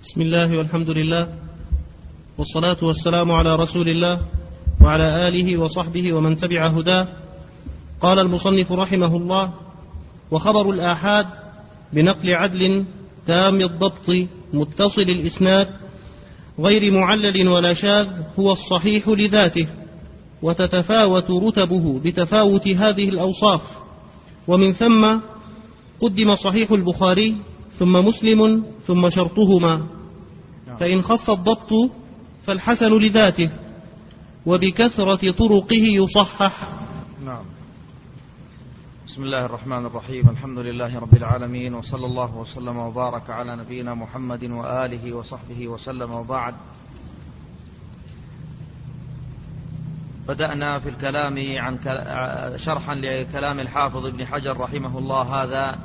بسم الله والحمد لله والصلاة والسلام على رسول الله وعلى آله وصحبه ومن تبع هداه. قال المصنف رحمه الله: وخبر الآحاد بنقل عدل تام الضبط متصل الإسناد غير معلل ولا شاذ هو الصحيح لذاته، وتتفاوت رتبه بتفاوت هذه الأوصاف، ومن ثم قدم صحيح البخاري ثم مسلم ثم شرطهما، فإن خف الضبط فالحسن لذاته وبكثرة طرقه يصحح. نعم. بسم الله الرحمن الرحيم، الحمد لله رب العالمين، وصلى الله وسلم وبارك على نبينا محمد وآله وصحبه وسلم، وبعد. بدأنا في الكلام عن شرحا لكلام الحافظ ابن حجر رحمه الله هذا،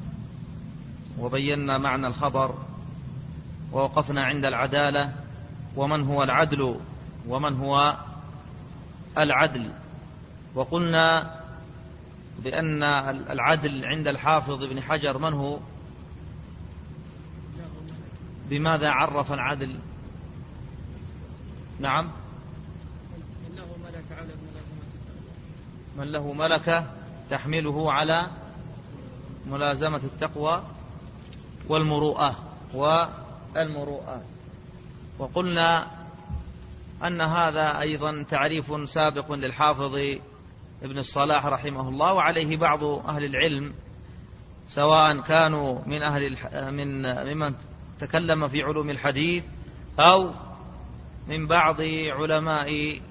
وبينا معنى الخبر، ووقفنا عند العدالة ومن هو العدل ومن هو العدل، وقلنا بأن العدل عند الحافظ ابن حجر من هو؟ بماذا عرف العدل؟ نعم، من له ملكة تحمله على ملازمة التقوى والمروءة وقلنا أن هذا أيضا تعريف سابق للحافظ ابن الصلاح رحمه الله، وعليه بعض أهل العلم سواء كانوا ممن تكلم في علوم الحديث أو من بعض علماء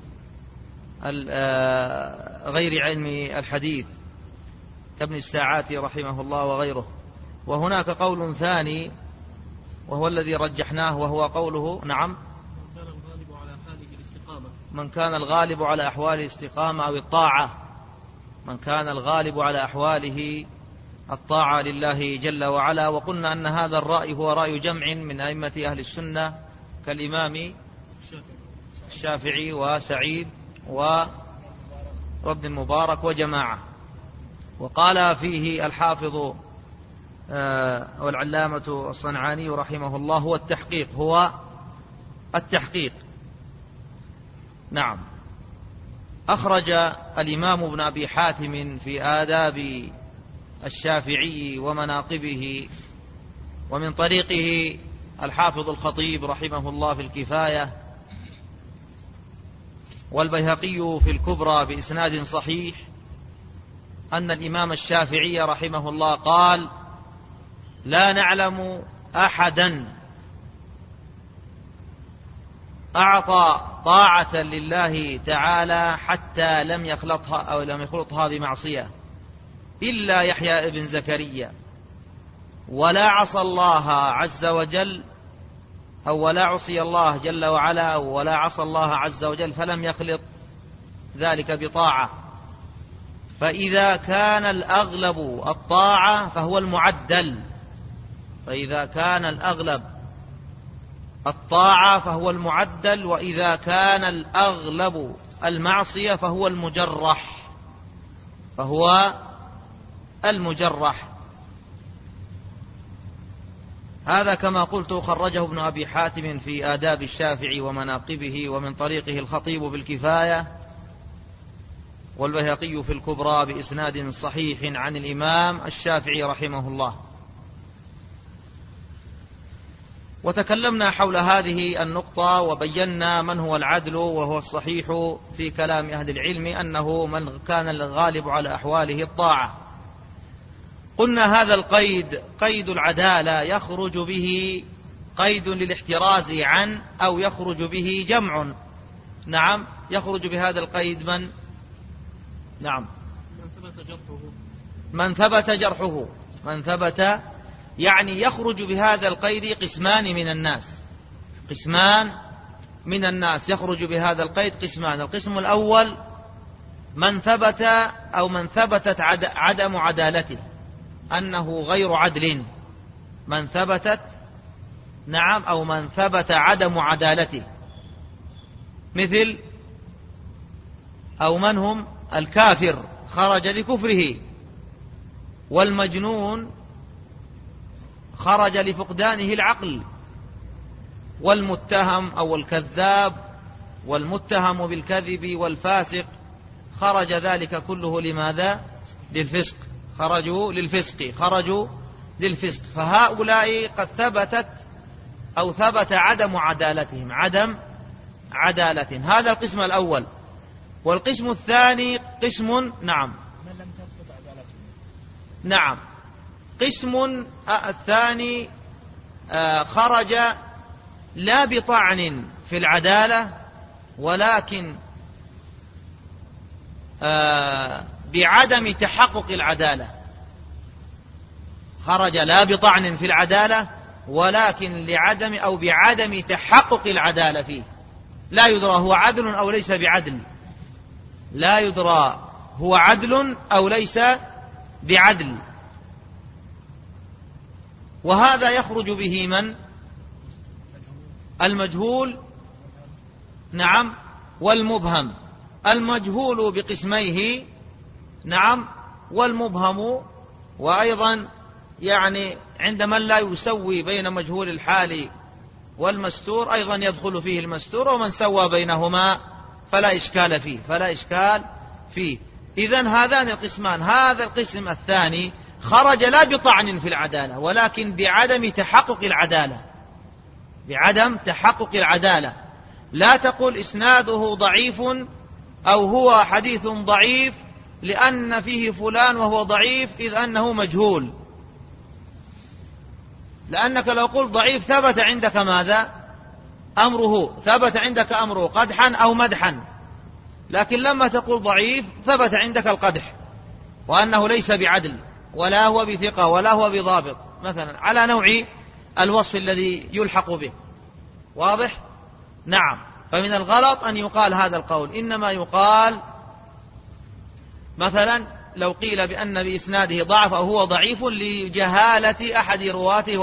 غير علم الحديث كابن الساعاتي رحمه الله وغيره. وهناك قول ثاني وهو الذي رجحناه، وهو قوله: نعم، من كان الغالب على أحواله الاستقامة أو الطاعة، من كان الغالب على أحواله الطاعة لله جل وعلا. وقلنا أن هذا الرأي هو رأي جمع من أئمة أهل السنة كالإمام الشافعي وسعيد وابن المبارك وجماعة. وقال فيه الحافظ والعلامة الصنعاني رحمه الله: هو التحقيق. نعم. أخرج الإمام ابن أبي حاتم في آداب الشافعي ومناقبه، ومن طريقه الحافظ الخطيب رحمه الله في الكفاية، والبيهقي في الكبرى بإسناد صحيح، أن الإمام الشافعي رحمه الله قال: لا نعلم أحدا أعطى طاعة لله تعالى حتى لم يخلطها أو لم يخلطها بمعصية إلا يحيى ابن زكريا، ولا عصى الله عز وجل أو ولا عصي الله جل وعلا ولا عصى الله عز وجل فلم يخلط ذلك بطاعة. فإذا كان الأغلب الطاعة فهو المعدل، فإذا كان الأغلب الطاعة فهو المعدل، وإذا كان الأغلب المعصية فهو المجرح. هذا كما قلت خرجه ابن أبي حاتم في آداب الشافعي ومناقبه، ومن طريقه الخطيب بالكفاية، والبيهقي في الكبرى بإسناد صحيح عن الإمام الشافعي رحمه الله. وتكلمنا حول هذه النقطة وبينا من هو العدل وهو الصحيح في كلام أهل العلم، أنه من كان الغالب على أحواله الطاعة. قلنا هذا القيد قيد العدالة يخرج به قيد للاحتراز عن، أو يخرج به جمع. نعم، يخرج بهذا القيد من؟ نعم، من ثبت يعني يخرج بهذا القيد قسمان من الناس يخرج بهذا القيد قسمان. القسم الأول من ثبت أو من ثبتت عدم عدالته، أنه غير عدل، من ثبتت نعم أو من ثبت عدم عدالته، مثل أو من هم الكافر خرج لكفره، والمجنون خرج لفقدانه العقل، والمتهم أو الكذاب والمتهم بالكذب والفاسق خرج ذلك كله لماذا؟ للفسق، خرجوا للفسق. فهؤلاء قد ثبت عدم عدالتهم. هذا القسم الأول. والقسم الثاني قسم قسم الثاني خرج لا بطعن في العدالة ولكن بعدم تحقق العدالة. خرج لا بطعن في العدالة ولكن بعدم تحقق العدالة فيه. لا يدرى هو عدل أو ليس بعدل، لا يدرى هو عدل أو ليس بعدل. وهذا يخرج به من؟ المجهول والمبهم. المجهول بقسميه والمبهم، وأيضا يعني عند من لا يسوي بين مجهول الحال والمستور أيضا يدخل فيه المستور، ومن سوى بينهما فلا إشكال فيه. إذن هذان القسمان. هذا القسم الثاني خرج لا بطعن في العدالة ولكن بعدم تحقق العدالة. لا تقل إسناده ضعيف أو هو حديث ضعيف لأن فيه فلان وهو ضعيف إذ أنه مجهول، لأنك لو قلت ضعيف ثبت عندك ماذا؟ ثبت عندك أمره قدحا أو مدحا، لكن لما تقول ضعيف ثبت عندك القدح وأنه ليس بعدل ولا هو بثقة ولا هو بضابط مثلا، على نوع الوصف الذي يلحق به. واضح؟ فمن الغلط أن يقال هذا القول. إنما يقال مثلا لو قيل بأن بإسناده ضعف أو هو ضعيف لجهالة أحد رواته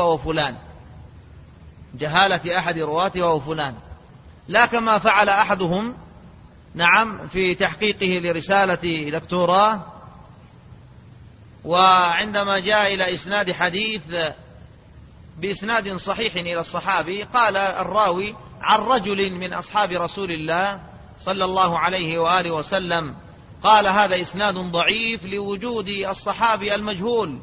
وهو فلان، لا كما فعل أحدهم في تحقيقه لرسالة دكتوراه، وعندما جاء إلى إسناد حديث بإسناد صحيح إلى الصحابي قال الراوي عن رجل من أصحاب رسول الله صلى الله عليه وآله وسلم، قال هذا إسناد ضعيف لوجود الصحابي المجهول.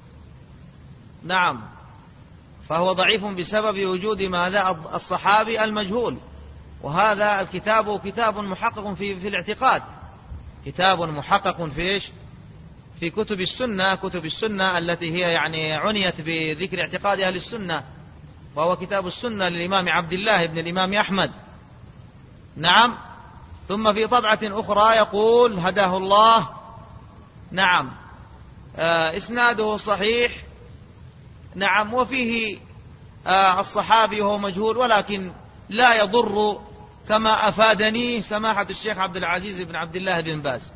فهو ضعيف بسبب وجود ماذا؟ الصحابي المجهول. وهذا الكتاب كتاب محقق في الاعتقاد، كتاب محقق في كتب السنة التي هي يعني عنيت بذكر اعتقاد أهل السنة، وهو كتاب السنة للإمام عبد الله بن الإمام أحمد. ثم في طبعة أخرى يقول هداه الله إسناده صحيح وفيه الصحابي وهو مجهول، ولكن لا يضر كما أفادني سماحة الشيخ عبد العزيز بن عبد الله بن باز.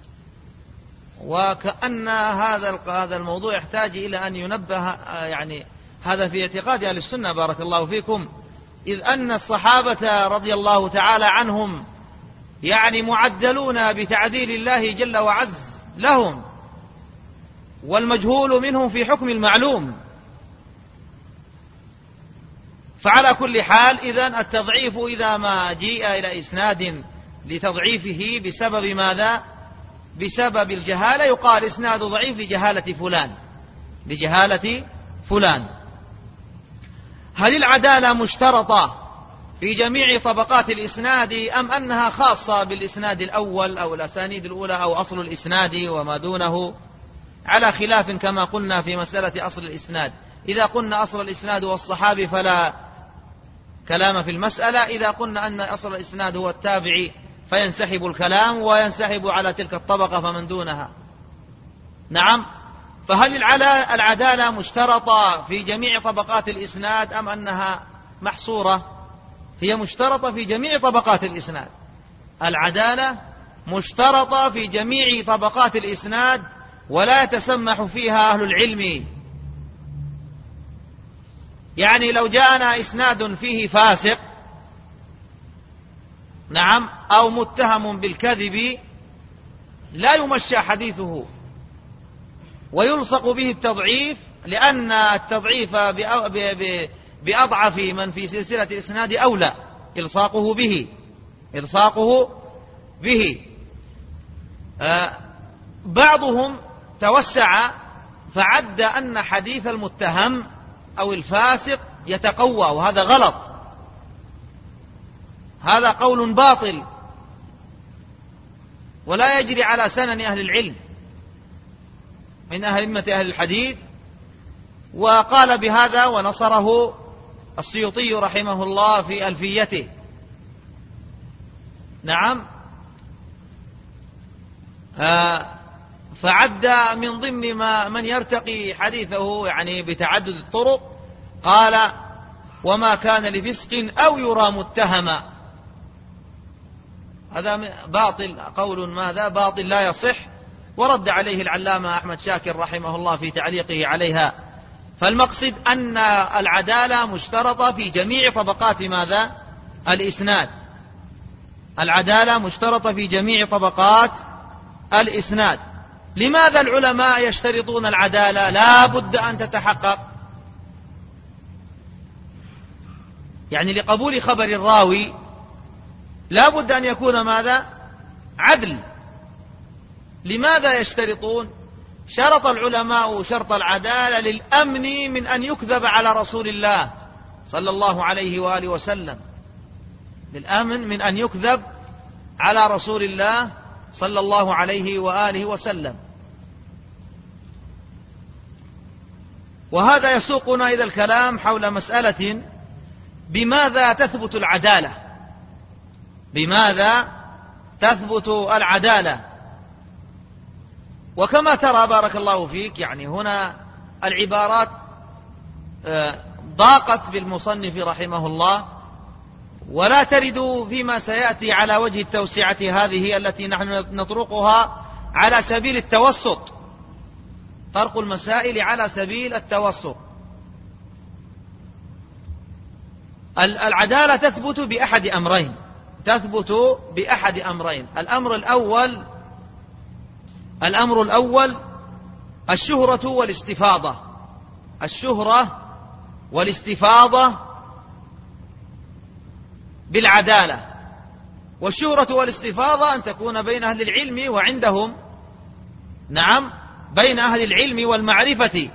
وكأن هذا الموضوع يحتاج إلى أن ينبه، يعني هذا في اعتقاد أهل السنة بارك الله فيكم، إذ أن الصحابة رضي الله تعالى عنهم يعني معدلون بتعديل الله جل وعز لهم، والمجهول منهم في حكم المعلوم. فعلى كل حال إذن التضعيف إذا ما جيء إلى إسناد لتضعيفه بسبب ماذا؟ بسبب الجهالة، يقال إسناد ضعيف لجهالة فلان. هل العدالة مشترطة في جميع طبقات الإسناد أم أنها خاصة بالإسناد الأول أو الأسانيد الأولى أو أصل الإسناد وما دونه؟ على خلاف كما قلنا في مسألة أصل الإسناد. إذا قلنا أصل الإسناد هو الصحابي فلا كلام في المسألة، إذا قلنا أن أصل الإسناد هو التابعي فينسحب الكلام وينسحب على تلك الطبقة فمن دونها. فهل العدالة مشترطة في جميع طبقات الإسناد أم أنها محصورة؟ هي مشترطة في جميع طبقات الإسناد. العدالة مشترطة في جميع طبقات الإسناد ولا يتسمح فيها أهل العلم. يعني لو جاءنا إسناد فيه فاسق أو متهم بالكذب لا يمشى حديثه ويلصق به التضعيف، لأن التضعيف بأضعف من في سلسلة الإسناد أولى إلصاقه به. بعضهم توسع فعد أن حديث المتهم أو الفاسق يتقوى، وهذا غلط، هذا قول باطل ولا يجري على سنن أهل العلم من أئمة أهل الحديث. وقال بهذا ونصره السيوطي رحمه الله في ألفيته. نعم. فعد من ضمن من يرتقي حديثه يعني بتعدد الطرق، قال وما كان لفسق أو يرى متهما. هذا باطل، قول ماذا باطل لا يصح، ورد عليه العلامة أحمد شاكر رحمه الله في تعليقه عليها. فالمقصد أن العدالة مشترطة في جميع طبقات ماذا؟ الإسناد. العدالة مشترطة في جميع طبقات الإسناد. لماذا العلماء يشترطون العدالة؟ لا بد أن تتحقق، يعني لقبول خبر الراوي لا بد أن يكون ماذا؟ عدل. لماذا يشترطون؟ شرط العلماء شرط العدالة للأمن من أن يكذب على رسول الله صلى الله عليه وآله وسلم، للأمن من أن يكذب على رسول الله صلى الله عليه وآله وسلم. وهذا يسوقنا إلى الكلام حول مسألة بماذا تثبت العدالة؟ بماذا تثبت العدالة؟ وكما ترى بارك الله فيك يعني هنا العبارات ضاقت بالمصنف رحمه الله، ولا ترد فيما سيأتي على وجه التوسعة هذه التي نحن نطرقها على سبيل التوسط، طرق المسائل على سبيل التوسط. العدالة تثبت بأحد أمرين، الأمر الأول الشهرة والاستفاضة بالعدالة. والشهرة والاستفاضة أن تكون بين أهل العلم وعندهم، نعم، بين أهل العلم والمعرفة،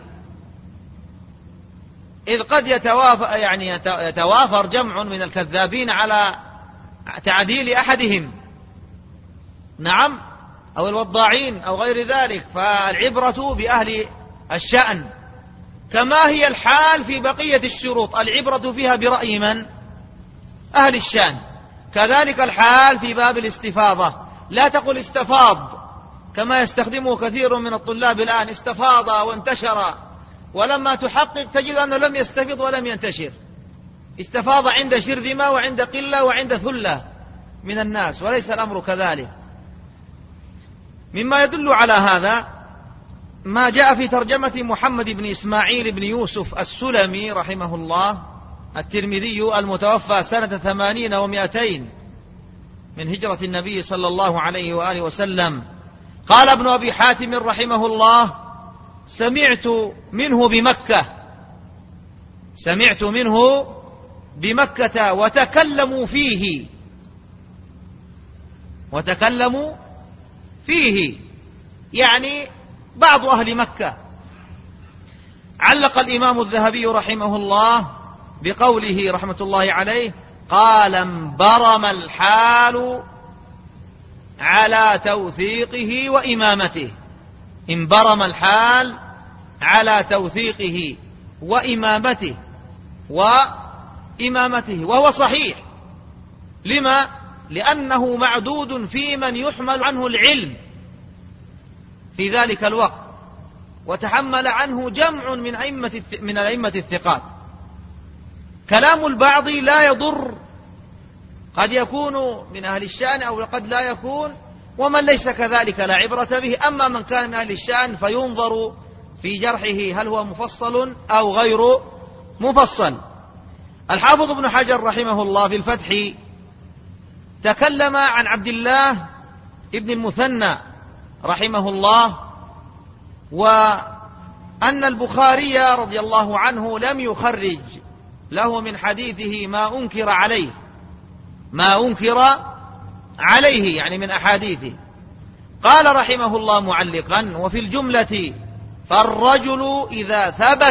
إذ قد يتوافر جمع من الكذابين على تعديل أحدهم، نعم، أو الوضاعين أو غير ذلك. فالعبرة بأهل الشأن، كما هي الحال في بقية الشروط، العبرة فيها برأي من؟ أهل الشأن. كذلك الحال في باب الاستفاضة، لا تقل استفاض كما يستخدمه كثير من الطلاب الآن، استفاض وانتشر، ولما تحقق تجد أنه لم يستفض ولم ينتشر، استفاض عند شرذمة وعند قلة وعند ثلة من الناس، وليس الأمر كذلك. مما يدل على هذا ما جاء في ترجمة محمد بن إسماعيل بن يوسف السلمي رحمه الله الترمذي المتوفى سنة 80 و200 من هجرة النبي صلى الله عليه وآله وسلم. قال ابن أبي حاتم رحمه الله: سمعت منه بمكة وتكلموا فيه يعني بعض أهل مكة. علق الإمام الذهبي رحمه الله بقوله رحمة الله عليه: قال انبرم الحال على توثيقه وإمامته. انبرم الحال على توثيقه وإمامته وهو صحيح. لما؟ لأنه معدود في من يحمل عنه العلم في ذلك الوقت، وتحمل عنه جمع من الأئمة الثقات. كلام البعض لا يضر، قد يكون من أهل الشأن أو قد لا يكون، ومن ليس كذلك لا عبرة به. أما من كان من أهل الشأن فينظر في جرحه هل هو مفصل أو غير مفصل. الحافظ ابن حجر رحمه الله في الفتح تكلم عن عبد الله ابن المثنى رحمه الله، وأن البخاري رضي الله عنه له من حديثه ما أنكر عليه يعني من أحاديثه. قال رحمه الله معلقا: وفي الجملة فالرجل إذا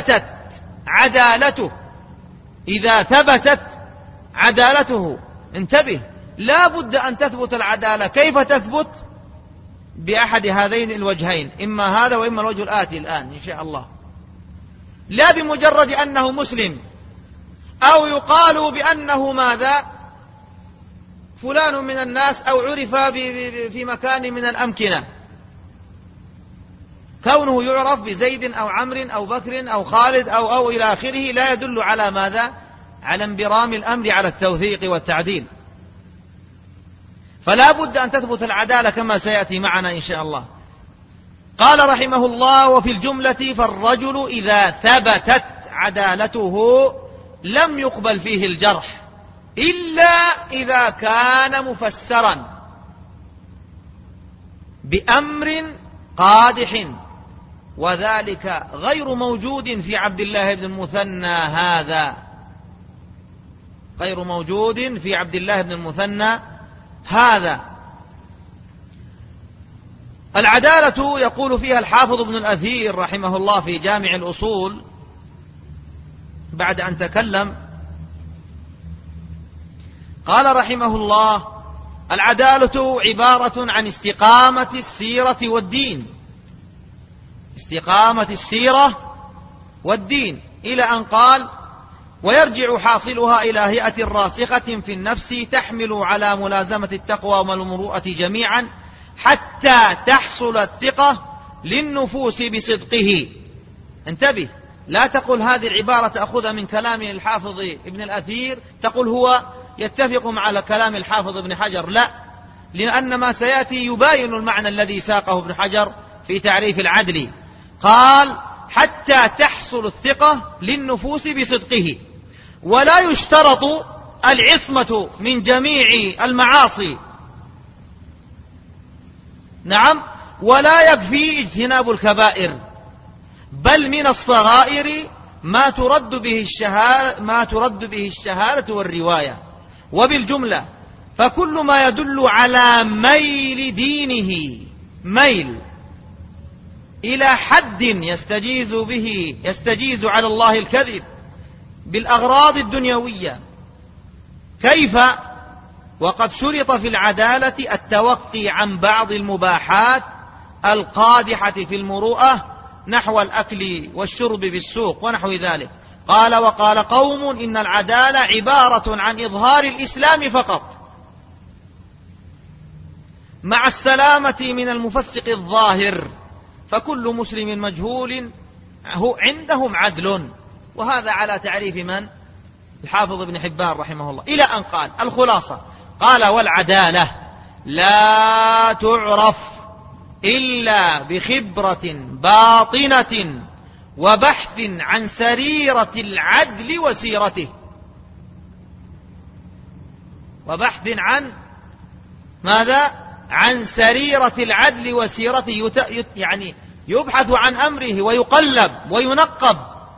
ثبتت عدالته انتبه، لا بد أن تثبت العدالة. كيف تثبت؟ بأحد هذين الوجهين، إما هذا وإما الوجه الآتي الآن إن شاء الله. لا بمجرد أنه مسلم أو يقال بأنه ماذا فلان من الناس أو عرف في مكان من الأمكنة، كونه يعرف بزيد أو عمرو أو بكر أو خالد أو إلى آخره لا يدل على ماذا؟ على انبرام الأمر على التوثيق والتعديل. فلا بد أن تثبت العدالة كما سيأتي معنا إن شاء الله. قال رحمه الله: وفي الجملة فالرجل إذا ثبتت عدالته لم يقبل فيه الجرح إلا إذا كان مفسرا بأمر قادح، وذلك غير موجود في عبد الله بن المثنى هذا. العدالة يقول فيها الحافظ ابن الأثير رحمه الله في جامع الأصول بعد أن تكلم، قال رحمه الله: العدالة عبارة عن استقامة السيرة والدين إلى أن قال: ويرجع حاصلها إلى هيئة راسخة في النفس تحمل على ملازمة التقوى والمروءة جميعا حتى تحصل الثقة للنفوس بصدقه. انتبه، لا تقل هذه العبارة تأخذ من كلام الحافظ ابن الأثير تقول هو يتفق مع كلام الحافظ ابن حجر، لا، لأن ما سيأتي يباين المعنى الذي ساقه ابن حجر في تعريف العدل. قال: حتى تحصل الثقة للنفوس بصدقه، ولا يشترط العصمة من جميع المعاصي، نعم، ولا يكفي اجتناب الكبائر، بل من الصغائر ما ترد به الشهادة والرواية. وبالجملة فكل ما يدل على ميل دينه إلى حد يستجيز على الله الكذب بالأغراض الدنيوية. كيف؟ وقد شرط في العدالة التوقي عن بعض المباحات القادحة في المروءة نحو الأكل والشرب بالسوق ونحو ذلك. قال: وقال قوم إن العدالة عبارة عن إظهار الإسلام فقط مع السلامة من المفسق الظاهر، فكل مسلم مجهول عندهم عدل. وهذا على تعريف من؟ الحافظ ابن حبان رحمه الله، إلى أن قال الخلاصة، قال: والعدالة لا تعرف إلا بخبرة باطنة وبحث عن سريرة العدل وسيرته. وبحث عن ماذا؟ عن سريرة العدل وسيرته، يعني يبحث عن أمره ويقلب وينقب،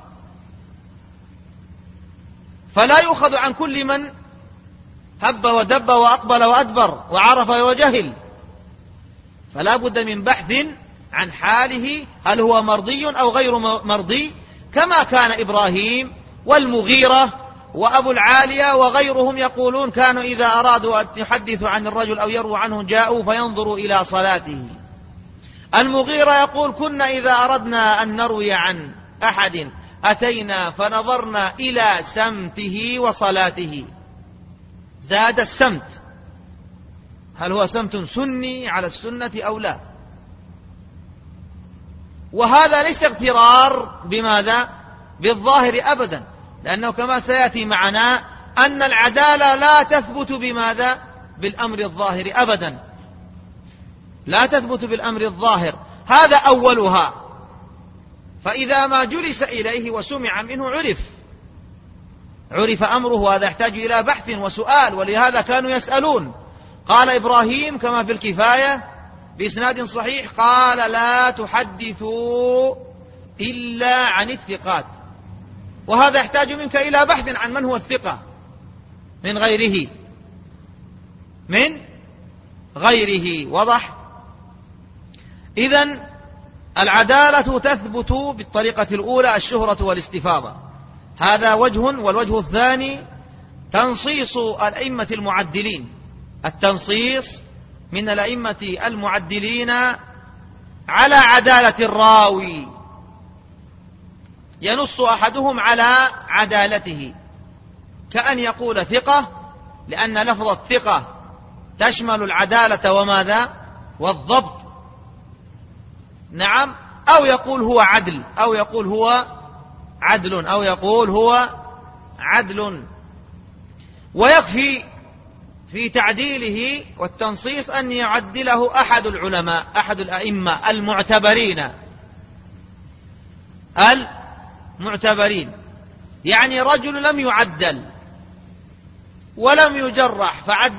فلا يؤخذ عن كل من هب ودب وأقبل وأدبر وعرف وجهل، فلا بد من بحث عن حاله، هل هو مرضي أو غير مرضي، كما كان إبراهيم والمغيرة وأبو العالية وغيرهم يقولون كانوا إذا أرادوا أن يحدثوا عن الرجل أو يرووا عنه جاءوا فينظروا إلى صلاته. المغيرة يقول: كنا إذا أردنا أن نروي عن أحد أتينا فنظرنا إلى سمته وصلاته. زاد السمت، هل هو سمت سني على السنة أو لا؟ وهذا ليس اغترار بماذا؟ بالظاهر أبدا، لأنه كما سيأتي معنا أن العدالة لا تثبت بماذا؟ بالأمر الظاهر أبدا، لا تثبت بالأمر الظاهر، هذا أولها. فإذا ما جلس إليه وسمع منه عرف أمره، وهذا يحتاج إلى بحث وسؤال، ولهذا كانوا يسألون. قال إبراهيم كما في الكفاية بإسناد صحيح، قال: لا تحدثوا إلا عن الثقات. وهذا يحتاج منك إلى بحث عن من هو الثقة من غيره. وضح؟ إذن العدالة تثبت بالطريقة الأولى الشهرة والاستفاضة، هذا وجه. والوجه الثاني تنصيص الأئمة المعدلين، التنصيص من الأئمة المعدلين على عدالة الراوي، ينص أحدهم على عدالته، كأن يقول ثقة، لأن لفظ الثقة تشمل العدالة وماذا؟ والضبط. نعم. أو يقول هو عدل، أو يقول هو عدل، أو يقول هو عدل. ويكفي في تعديله والتنصيص أن يعدله أحد العلماء، أحد الأئمة المعتبرين، يعني رجل لم يعدل ولم يجرح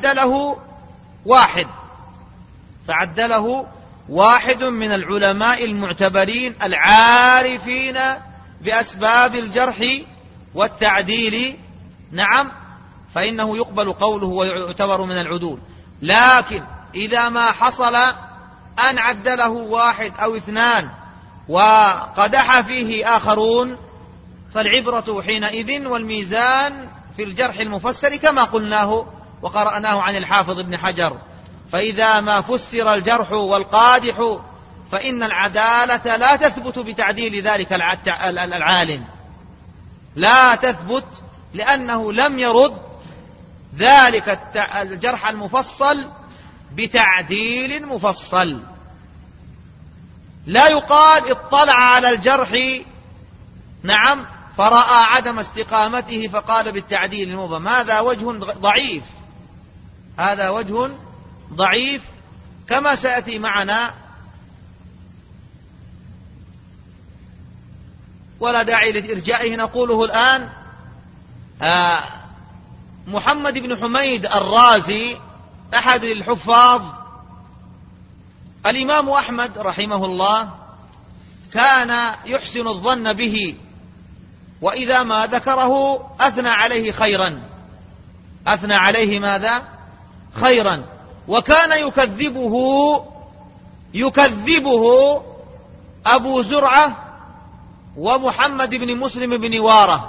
فعدله واحد من العلماء المعتبرين العارفين بأسباب الجرح والتعديل. نعم. فإنه يقبل قوله ويعتبر من العدول. لكن إذا ما حصل أن عدله واحد أو اثنان وقدح فيه آخرون، فالعبرة حينئذ والميزان في الجرح المفسر كما قلناه وقرأناه عن الحافظ ابن حجر. فإذا ما فسر الجرح والقادح فإن العدالة لا تثبت بتعديل ذلك العالم، لا تثبت، لأنه لم يرد ذلك الجرح المفصل بتعديل مفصل. لا يقال اطلع على الجرح، نعم، فرأى عدم استقامته فقال بالتعديل المبهم. هذا وجه ضعيف كما سيأتي معنا، ولا داعي لإرجائه، نقوله الآن. محمد بن حميد الرازي أحد الحفاظ، الإمام أحمد رحمه الله كان يحسن الظن به، وإذا ما ذكره أثنى عليه خيرا، أثنى عليه ماذا؟ خيرا. وكان يكذبه أبو زرعة ومحمد بن مسلم بن وارة.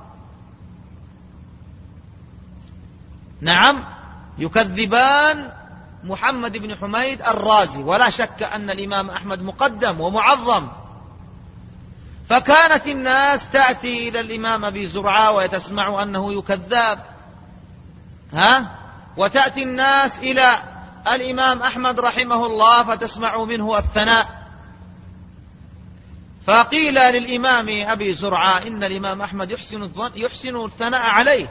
نعم، يكذبان محمد بن حميد الرازي، ولا شك أن الإمام أحمد مقدم ومعظم. فكانت الناس تأتي إلى الإمام أبي زرعة وتسمع أنه يكذاب، وتأتي الناس إلى الإمام أحمد رحمه الله فتسمع منه الثناء. فقيل للإمام أبي زرعة إن الإمام أحمد يحسن الثناء عليه،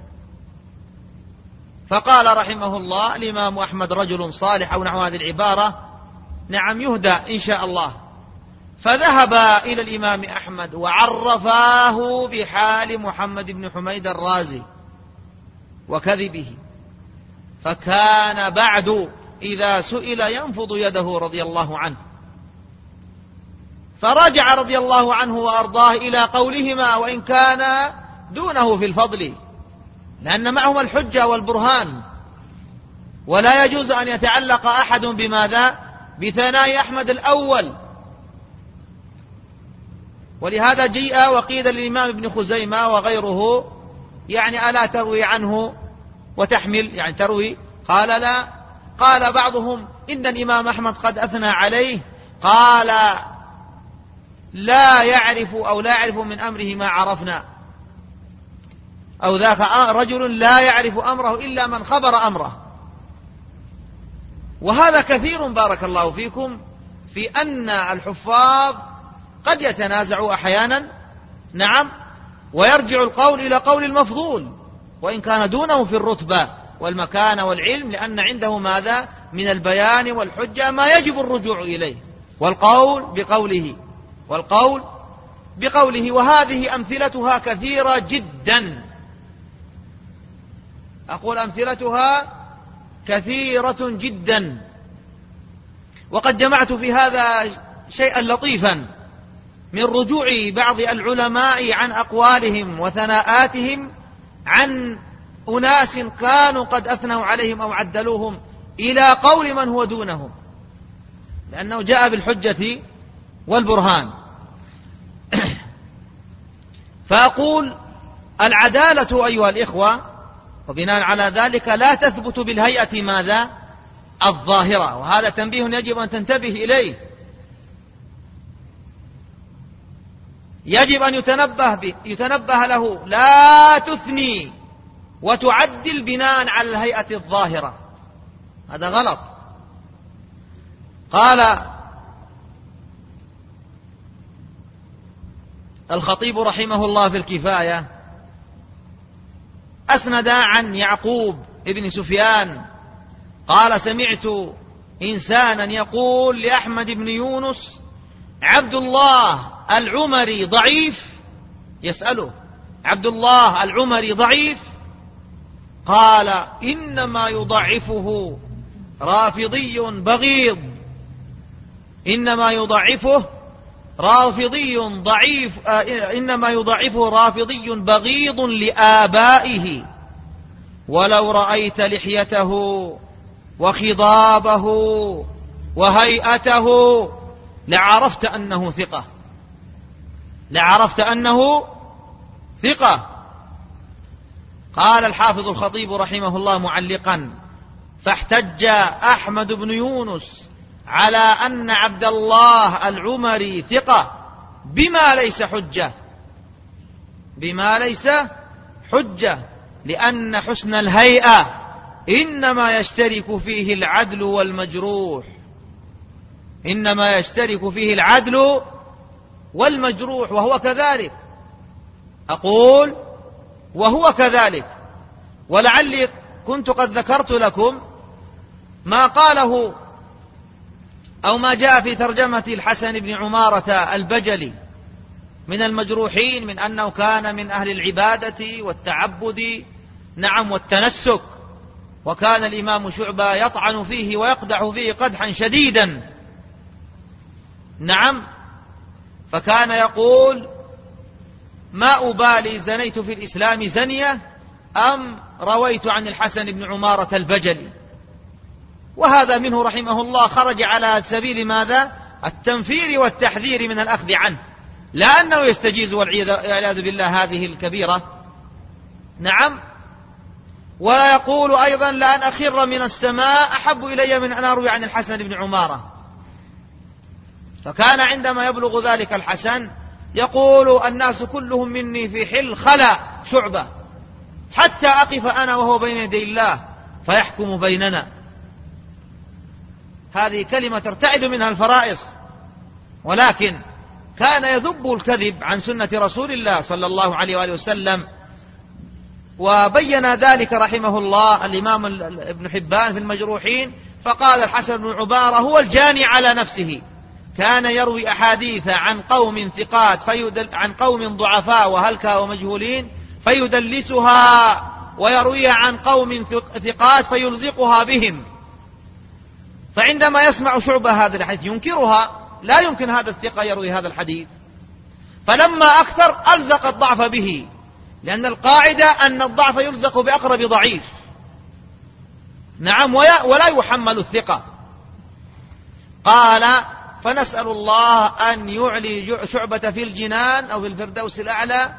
فقال رحمه الله الإمام أحمد رجل صالح أو نحو هذه العبارة، نعم يهدى إن شاء الله. فذهب إلى الإمام أحمد وعرفاه بحال محمد بن حميد الرازي وكذبه، فكان بعد إذا سئل ينفض يده رضي الله عنه. فرجع رضي الله عنه وأرضاه إلى قولهما وإن كان دونه في الفضل، لأن معهما الحجة والبرهان، ولا يجوز أن يتعلق أحد بماذا؟ بثناء أحمد الأول. ولهذا جيء وقيل للإمام ابن خزيمة وغيره يعني ألا تروي عنه وتحمل، يعني تروي؟ قال لا. قال بعضهم إن الإمام أحمد قد أثنى عليه، قال لا يعرف من أمره ما عرفنا، أو ذاك رجل لا يعرف أمره إلا من خبر أمره. وهذا كثير بارك الله فيكم في أن الحفاظ قد يتنازعوا أحيانا، نعم، ويرجع القول إلى قول المفضول وإن كان دونه في الرتبة والمكانة والعلم، لأن عنده ماذا؟ من البيان والحجة ما يجب الرجوع إليه، والقول بقوله. وهذه أمثلتها كثيرة جدا، أقول أمثلتها كثيرة جدا. وقد جمعت في هذا شيئا لطيفا، من رجوع بعض العلماء عن أقوالهم وثناءاتهم عن أناس كانوا قد أثنوا عليهم أو عدلوهم إلى قول من هو دونهم، لأنه جاء بالحجة والبرهان. فأقول العدالة أيها الإخوة، وبناء على ذلك لا تثبت بالهيئة ماذا؟ الظاهرة، وهذا تنبيه يجب أن تنتبه إليه، يجب أن يتنبه له، لا تثني وتعدل بناء على الهيئة الظاهرة، هذا غلط. قال الخطيب رحمه الله في الكفاية، أسند عن يعقوب ابن سفيان قال: سمعت إنسانا يقول لأحمد بن يونس: عبد الله العمري ضعيف، يسأله: عبد الله العمري ضعيف؟ قال: إنما يضعفه رافضي بغيض، إنما يضعفه رافضي بغيض لآبائه، ولو رأيت لحيته وخضابه وهيئته لعرفت أنه ثقة. قال الحافظ الخطيب رحمه الله معلقا: فاحتج أحمد بن يونس على أن عبد الله العمري ثقة بما ليس حجة، لأن حسن الهيئة إنما يشترك فيه العدل والمجروح، وهو كذلك. أقول وهو كذلك. ولعلي كنت قد ذكرت لكم ما قاله أو ما جاء في ترجمة الحسن بن عمارة البجلي من المجروحين، من أنه كان من أهل العبادة والتعبد والتنسك، وكان الإمام شعبة يطعن فيه ويقدح فيه قدحا شديدا، فكان يقول: ما أبالي زنيت في الإسلام زنية أم رويت عن الحسن بن عمارة البجلي. وهذا منه رحمه الله خرج على سبيل ماذا؟ التنفير والتحذير من الأخذ عنه، لا أنه يستجيز والعياذ بالله هذه الكبيرة. ولا يقول أيضا: لأن أخر من السماء أحب إلي من أن أروي عن الحسن بن عمارة. فكان عندما يبلغ ذلك الحسن يقول: الناس كلهم مني في حل خلا شعبة، حتى أقف أنا وهو بين يدي الله فيحكم بيننا. هذه كلمة ترتعد منها الفرائص، ولكن كان يذب الكذب عن سنة رسول الله صلى الله عليه وآله وسلم. وبين ذلك رحمه الله الإمام ابن حبان في المجروحين، فقال: الحسن بن عمارة هو الجاني على نفسه، كان يروي أحاديث عن قوم ثقات عن قوم ضعفاء وهلكا ومجهولين فيدلسها، ويرويها عن قوم ثقات فيلزقها بهم. فعندما يسمع شعبة هذا الحديث ينكرها، لا يمكن هذا الثقة يروي هذا الحديث. فلما أكثر ألزق الضعف به، لأن القاعدة أن الضعف يلزق بأقرب ضعيف، ولا يحمل الثقة. قال: فنسأل الله أن يعلي شعبة في الجنان أو في الفردوس الأعلى،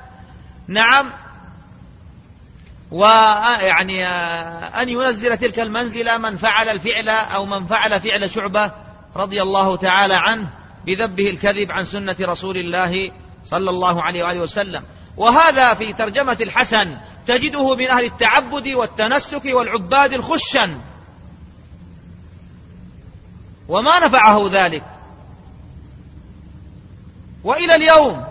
ويعني أن ينزل تلك المنزلة من فعل الفعل أو من فعل فعل شعبة رضي الله تعالى عنه بذبه الكذب عن سنة رسول الله صلى الله عليه وآله وسلم. وهذا في ترجمة الحسن تجده من أهل التعبد والتنسك والعباد الخشن، وما نفعه ذلك. وإلى اليوم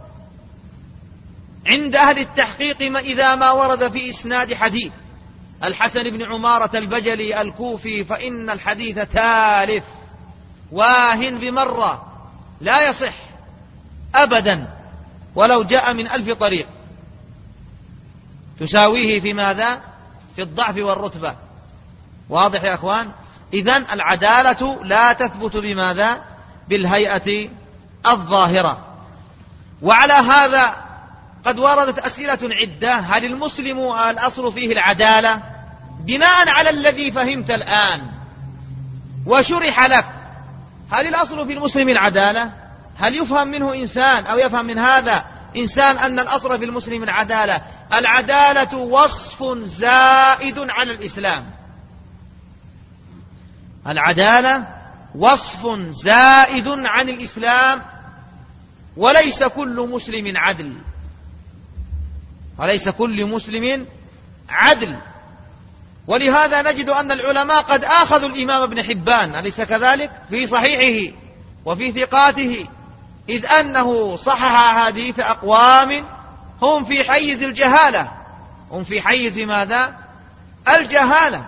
عند أهل التحقيق إذا ما ورد في إسناد حديث الحسن بن عمارة البجلي الكوفي فإن الحديث تالف واهن بمرة، لا يصح أبدا ولو جاء من 1000 طريق، تساويه في ماذا؟ في الضعف والرتبة. واضح يا أخوان؟ إذن العدالة لا تثبت بماذا؟ بالهيئة الظاهرة. وعلى هذا قد وردت أسئلة عدة: هل المسلم الأصل فيه العدالة؟ بناء على الذي فهمت الآن وشرح لك، هل الأصل في المسلم العدالة؟ هل يفهم منه إنسان أو يفهم من هذا إنسان أن الأصل في المسلم العدالة؟ العدالة وصف زائد على الإسلام. العدالة وصف زائد عن الإسلام، وليس كل مسلم عدل، وليس كل مسلم عدل. ولهذا نجد أن العلماء قد آخذوا الإمام ابن حبان، أليس كذلك؟ في صحيحه وفي ثقاته، إذ أنه صحح حديث أقوام هم في حيز الجهالة. هم في حيز ماذا؟ الجهالة.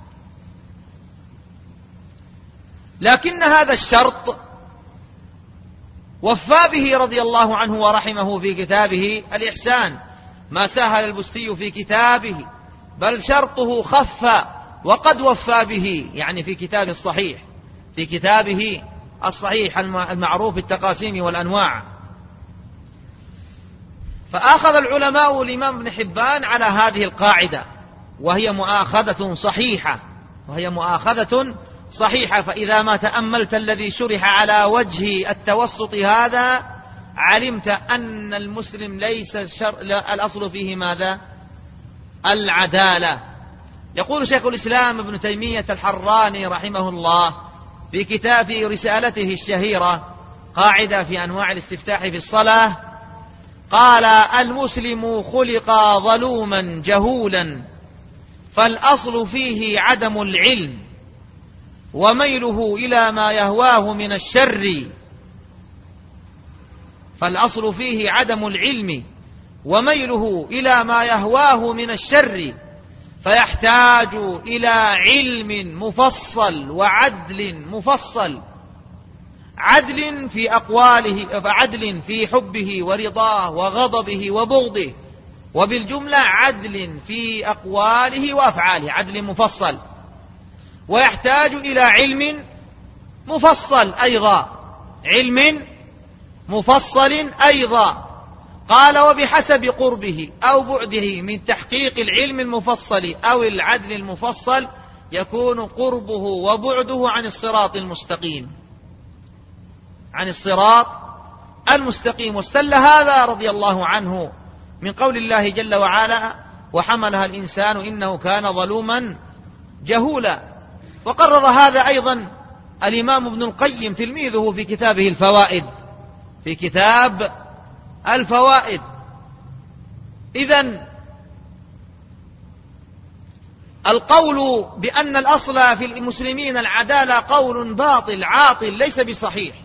لكن هذا الشرط وفى به رضي الله عنه ورحمه في كتابه الإحسان، ما سهل البستي في كتابه، بل شرطه خف وقد وفى به، يعني في كتابه الصحيح، في كتابه الصحيح المعروف بالتقاسيم والأنواع. فأخذ العلماء الإمام ابن حبان على هذه القاعدة، وهي مؤاخذة صحيحة، وهي مؤاخذة صحيحة. فإذا ما تأملت الذي شرح على وجه التوسط هذا، علمت أن المسلم ليس الأصل فيه ماذا؟ العدالة. يقول شيخ الإسلام ابن تيمية الحراني رحمه الله في كتاب رسالته الشهيرة قاعدة في أنواع الاستفتاح في الصلاة، قال: المسلم خلق ظلوما جهولا، فالأصل فيه عدم العلم وميله إلى ما يهواه من الشر. فالأصل فيه عدم العلم وميله إلى ما يهواه من الشر، فيحتاج إلى علم مفصل وعدل مفصل، عدل في أقواله، فعدل في حبه ورضاه وغضبه وبغضه، وبالجملة عدل في أقواله وأفعاله، عدل مفصل. ويحتاج إلى علم مفصل أيضا، علم مفصل أيضا. قال: وبحسب قربه أو بعده من تحقيق العلم المفصل أو العدل المفصل يكون قربه وبعده عن الصراط المستقيم، عن الصراط المستقيم. واستل هذا رضي الله عنه من قول الله جل وعلا: وحملها الإنسان إنه كان ظلوما جهولا. وقرر هذا أيضا الإمام ابن القيم تلميذه في كتابه الفوائد، في كتاب الفوائد. إذن القول بأن الأصل في المسلمين العدالة قول باطل عاطل ليس بصحيح،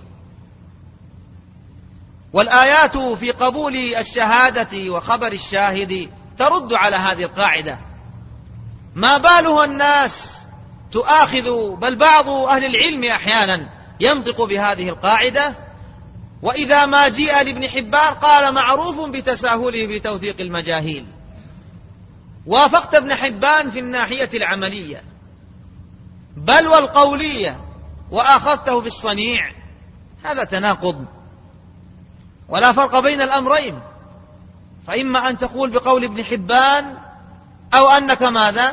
والآيات في قبول الشهادة وخبر الشاهد ترد على هذه القاعدة. ما بالها الناس تؤاخذ، بل بعض أهل العلم أحيانا ينطق بهذه القاعدة، وإذا ما جيء لابن حبان قال: معروف بتساهله في توثيق المجاهيل. وافقت ابن حبان في الناحية العملية بل والقولية، وأخذته في الصنيع. هذا تناقض ولا فرق بين الأمرين، فإما أن تقول بقول ابن حبان أو أنك ماذا؟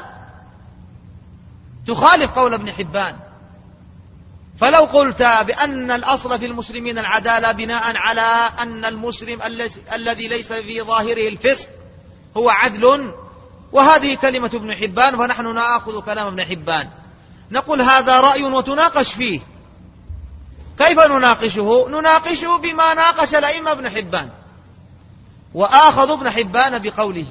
تخالف قول ابن حبان. فلو قلت بأن الأصل في المسلمين العدالة بناء على أن المسلم الذي ليس في ظاهره الفسق هو عدل، وهذه كلمة ابن حبان، فنحن نأخذ كلام ابن حبان، نقول هذا رأي وتناقش فيه. كيف نناقشه؟ نناقشه بما ناقش الأئمة ابن حبان، وآخذ ابن حبان بقوله.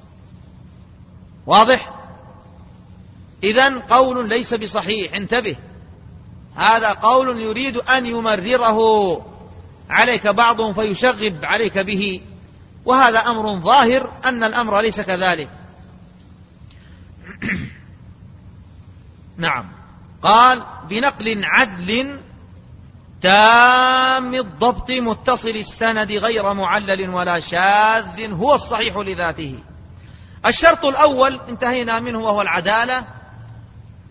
واضح؟ إذن قول ليس بصحيح، انتبه، هذا قول يريد أن يمرره عليك بعضهم فيشغب عليك به، وهذا أمر ظاهر أن الأمر ليس كذلك. نعم. قال: بنقل عدل تام الضبط متصل السند غير معلل ولا شاذ هو الصحيح لذاته. الشرط الأول انتهينا منه وهو العدالة.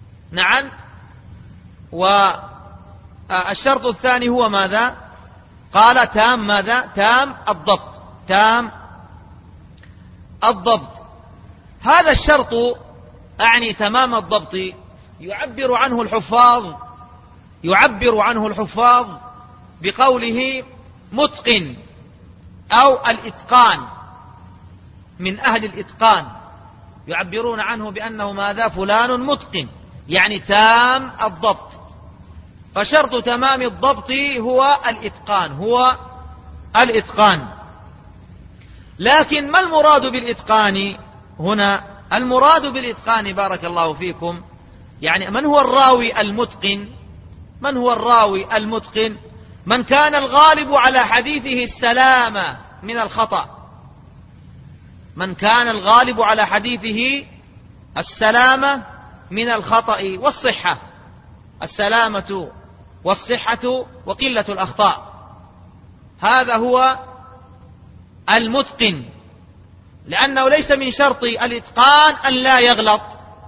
نعم. والشرط الثاني هو ماذا؟ قال تام ماذا؟ تام الضبط. تام الضبط. هذا الشرط أعني تمام الضبط يعبر عنه الحفاظ بقوله متقن أو الإتقان، من أهل الإتقان يعبرون عنه بأنه ماذا؟ فلان متقن، يعني تام الضبط. فشرط تمام الضبط هو الإتقان. لكن ما المراد بالإتقان هنا؟ المراد بالإتقان بارك الله فيكم يعني من هو الراوي المتقن؟ من هو الراوي المتقن؟ من كان الغالب على حديثه السلامة من الخطأ. من كان الغالب على حديثه السلامة من الخطأ والصحة، السلامة والصحة وقلة الأخطاء، هذا هو المتقن. لأنه ليس من شرط الإتقان أن لا يغلط،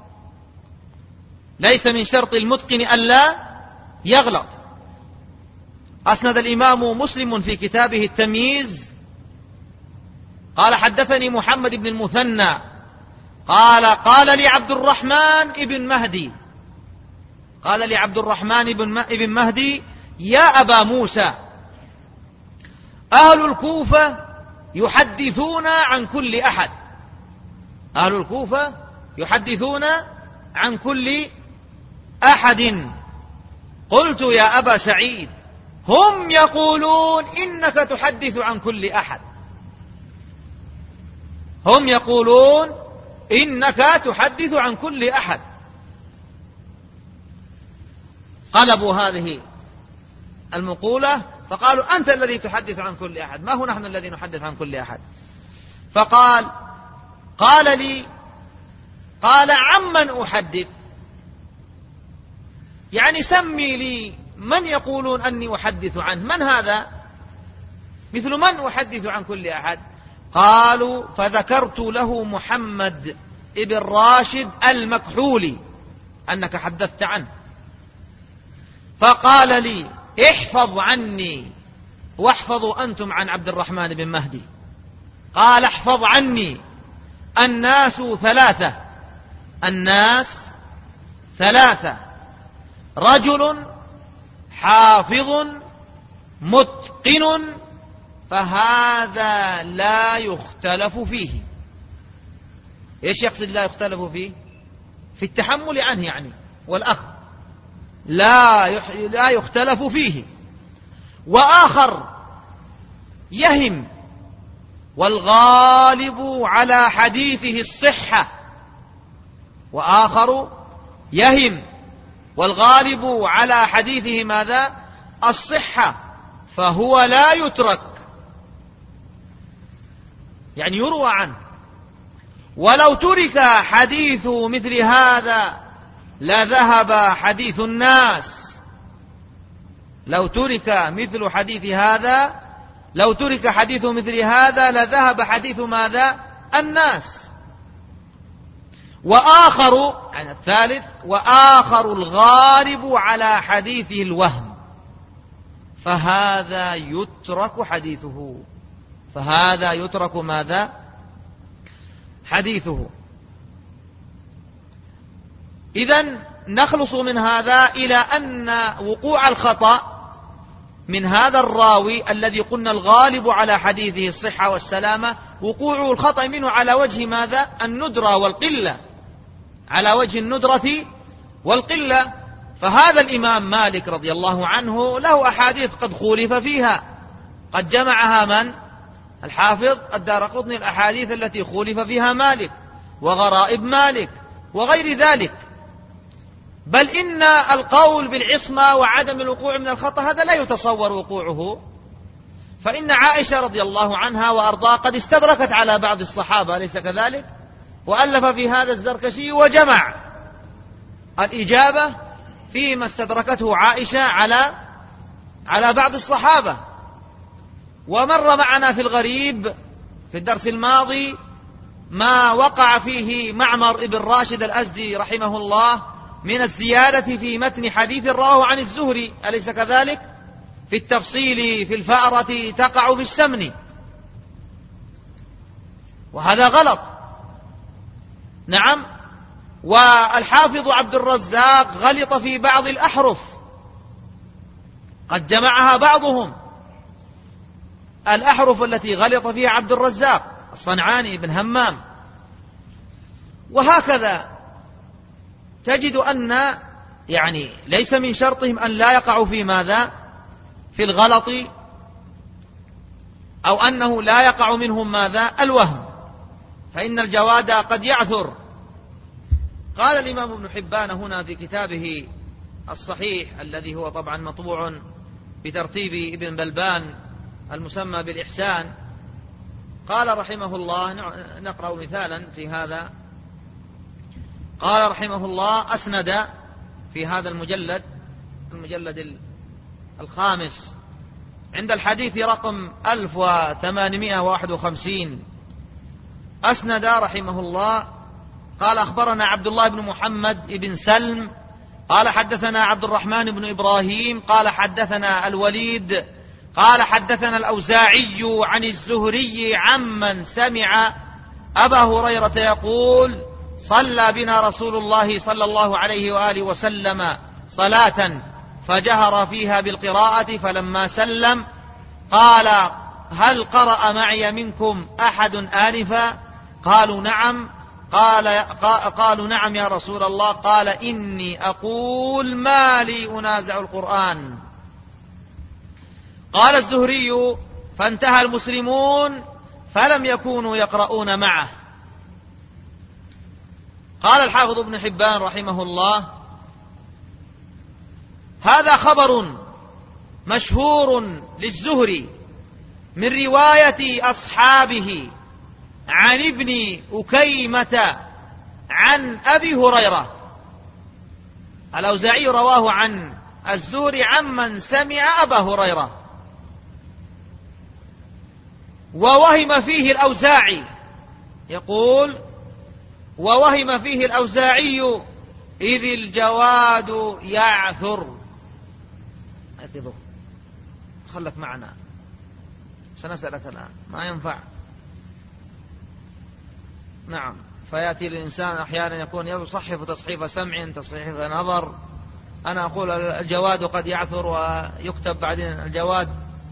ليس من شرط المتقن أن لا يغلط. أسند الإمام مسلم في كتابه التمييز قال حدثني محمد بن المثنى قال لي عبد الرحمن ابن مهدي، قال لي عبد الرحمن ابن مهدي يا أبا موسى أهل الكوفة يحدثون عن كل أحد، أهل الكوفة يحدثون عن كل أحد. قلت يا أبا سعيد هم يقولون إنك تحدث عن كل أحد، هم يقولون إنك تحدث عن كل أحد. قلبوا هذه المقولة فقالوا أنت الذي تحدث عن كل أحد، ما هو نحن الذي نحدث عن كل أحد. قال لي عمن أحدث، يعني سمي لي من يقولون أني أحدث عنه، من هذا؟ مثل من أحدث عن كل أحد؟ قالوا فذكرت له محمد ابن راشد المكحولي أنك حدثت عنه، فقال لي احفظ عني واحفظوا أنتم عن عبد الرحمن بن مهدي. قال احفظ عني الناس ثلاثة، رجل حافظ متقن فهذا لا يختلف فيه. ايش يقصد لا يختلف فيه؟ في التحمل عنه يعني والأخذ، لا يختلف فيه. وآخر يهم والغالب على حديثه الصحة، وآخر يهم والغالب على حديثه ماذا؟ الصحة، فهو لا يترك، يعني يروى عنه. ولو ترك حديث مثل هذا لذهب حديث الناس، لو ترك حديث مثل هذا لذهب حديث ماذا؟ الناس. وآخر يعني الثالث، وآخر الغالب على حديثه الوهم، فهذا يترك حديثه، فهذا يترك ماذا؟ حديثه. إذن نخلص من هذا إلى أن وقوع الخطأ من هذا الراوي الذي قلنا الغالب على حديثه الصحة والسلامة، وقوع الخطأ منه على وجه ماذا؟ الندرة والقلة، على وجه الندرة والقلة. فهذا الإمام مالك رضي الله عنه له أحاديث قد خولف فيها، قد جمعها من؟ الحافظ الدارقطني، الأحاديث التي خولف فيها مالك وغرائب مالك وغير ذلك. بل إن القول بالعصمة وعدم الوقوع من الخطأ هذا لا يتصور وقوعه، فإن عائشة رضي الله عنها وأرضاها قد استدركت على بعض الصحابة، أليس كذلك؟ وألف في هذا الزركشي وجمع الإجابة فيما استدركته عائشة على بعض الصحابة. ومر معنا في الغريب في الدرس الماضي ما وقع فيه معمر ابن راشد الأزدي رحمه الله من الزيادة في متن حديث رواه عن الزهري، أليس كذلك؟ في التفصيل في الفأرة تقع في السمن، وهذا غلط. نعم. والحافظ عبد الرزاق غلط في بعض الأحرف قد جمعها بعضهم، الأحرف التي غلط فيها عبد الرزاق الصنعاني بن همام. وهكذا تجد أن يعني ليس من شرطهم أن لا يقعوا في ماذا؟ في الغلط، أو أنه لا يقع منهم ماذا؟ الوهم، فإن الجواد قد يعثر. قال الإمام ابن حبان هنا في كتابه الصحيح الذي هو طبعا مطبوع بترتيب ابن بلبان المسمى بالإحسان، قال رحمه الله، نقرأ مثالا في هذا. قال رحمه الله: أسند في هذا المجلد الخامس عند الحديث رقم 1851، أسند رحمه الله قال: أخبرنا عبد الله بن محمد بن سلم قال حدثنا عبد الرحمن بن إبراهيم قال حدثنا الوليد قال حدثنا الأوزاعي عن الزهري عمن سمع أبا هريرة يقول: صلى بنا رسول الله صلى الله عليه وآله وسلم صلاة فجهر فيها بالقراءة، فلما سلم قال: هل قرأ معي منكم أحد آنفا؟ قالوا: نعم. قالوا: نعم يا رسول الله. قال: إني أقول ما لي أنازع القرآن. قال الزهري: فانتهى المسلمون فلم يكونوا يقرؤون معه. قال الحافظ ابن حبان رحمه الله: هذا خبر مشهور للزهري من رواية أصحابه عن ابن أكيمة عن أبي هريرة. الأوزاعي رواه عن الزهري عمن سمع أبا هريرة، ووهم فيه الأوزاعي، يقول: ووهم فيه الأوزاعي إذ الجواد يعثر. خلك معنا سنسألك الآن، ما ينفع. نعم. فيأتي الإنسان أحيانا يكون يصحف تصحيف سمع تصحيف نظر. أنا أقول الجواد قد يعثر، ويكتب بعدين الجواد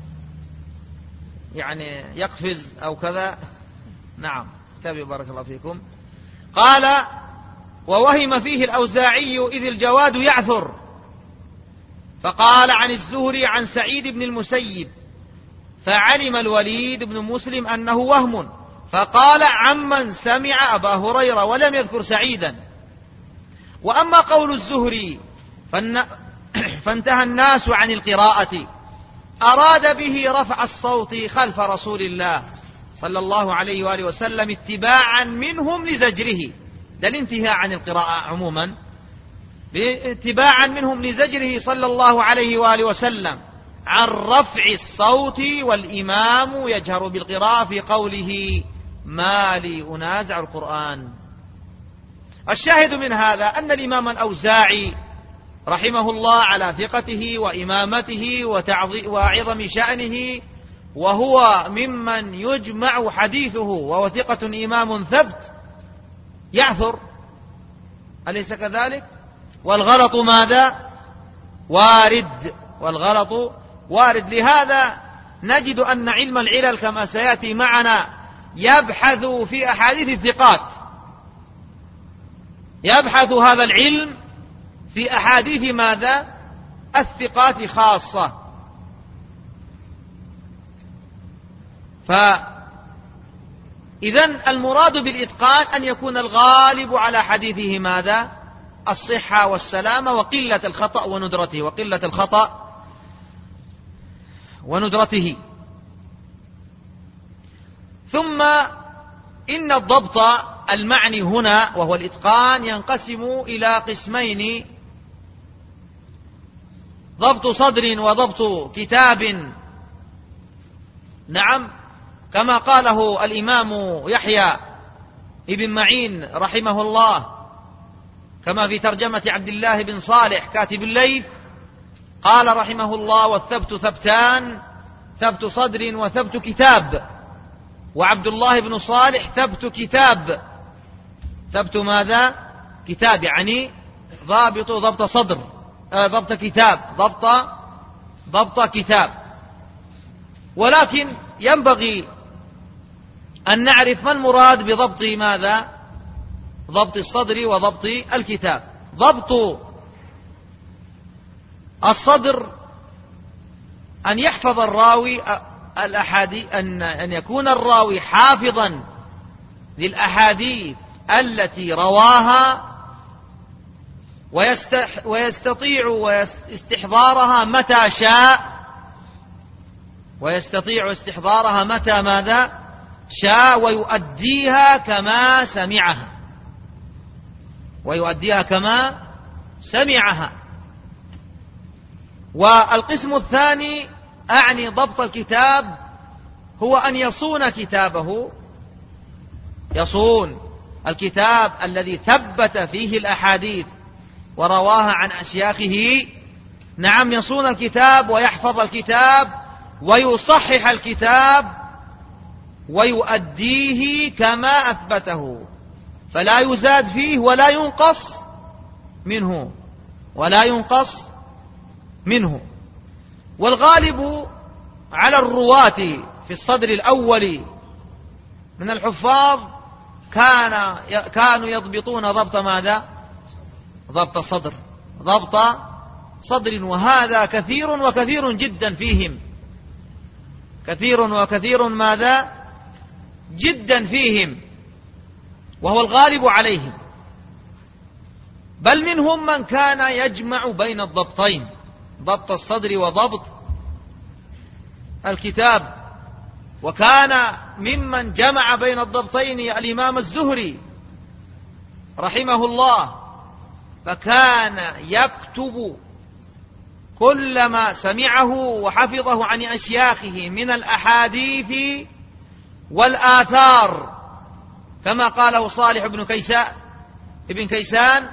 يعني يقفز أو كذا. نعم. تابعوا بارك الله فيكم. قال: ووهم فيه الأوزاعي إذ الجواد يعثر. فقال عن الزهري عن سعيد بن المسيب، فعلم الوليد بن مسلم أنه وهم، فقال: عمن سمع أبا هريرة، ولم يذكر سعيدا. وأما قول الزهري فانتهى الناس عن القراءة، أراد به رفع الصوت خلف رسول الله صلى الله عليه وآله وسلم اتباعا منهم لزجره. ده الانتهاء عن القراءة عموما، اتباعا منهم لزجره صلى الله عليه وآله وسلم عن رفع الصوت، والإمام يجهر بالقراءة في قوله: ما لي أنازع القرآن. الشاهد من هذا أن الإمام الأوزاعي رحمه الله على ثقته وإمامته وعظم شأنه، وهو ممن يجمع حديثه وهو ثقة إمام ثبت، يعثر، أليس كذلك؟ والغلط ماذا؟ وارد. والغلط وارد. لهذا نجد أن علم العلل كما سيأتي معنا يبحث في أحاديث الثقات، يبحث هذا العلم في أحاديث ماذا؟ الثقات خاصة. فإذن المراد بالإتقان أن يكون الغالب على حديثه ماذا؟ الصحة والسلامة وقلة الخطأ وندرته. ثم إن الضبط المعني هنا وهو الإتقان ينقسم إلى قسمين: ضبط صدر وضبط كتاب. نعم، كما قاله الإمام يحيى ابن معين رحمه الله، كما في ترجمة عبد الله بن صالح كاتب الليث، قال رحمه الله: والثبت ثبتان، ثبت صدر وثبت كتاب. وعبد الله بن صالح ثبت كتاب. ثبت ماذا؟ كتاب، يعني ضبط صدر، ضبط كتاب، ضبط كتاب. ولكن ينبغي أن نعرف ما المراد بضبط ماذا؟ ضبط الصدر وضبط الكتاب. ضبط الصدر أن يحفظ الراوي الأحاديث، أن يكون الراوي حافظا للأحاديث التي رواها ويستطيع استحضارها متى شاء، ويستطيع استحضارها متى ماذا شاء، ويؤديها كما سمعها، ويؤديها كما سمعها. والقسم الثاني أعني ضبط الكتاب هو أن يصون كتابه، يصون الكتاب الذي ثبت فيه الأحاديث ورواها عن أشياخه. نعم، يصون الكتاب ويحفظ الكتاب ويصحح الكتاب ويؤديه كما أثبته، فلا يزاد فيه ولا ينقص منه، ولا ينقص منه. والغالب على الرواة في الصدر الأول من الحفاظ كانوا يضبطون ضبط ماذا؟ ضبط صدر، ضبط صدر. وهذا كثير وكثير جدا فيهم، كثير وكثير ماذا؟ جدا فيهم، وهو الغالب عليهم. بل منهم من كان يجمع بين الضبطين، ضبط الصدر وضبط الكتاب. وكان ممن جمع بين الضبطين الإمام الزهري رحمه الله، فكان يكتب كل ما سمعه وحفظه عن أشياخه من الأحاديث والآثار، كما قاله صالح ابن كيسان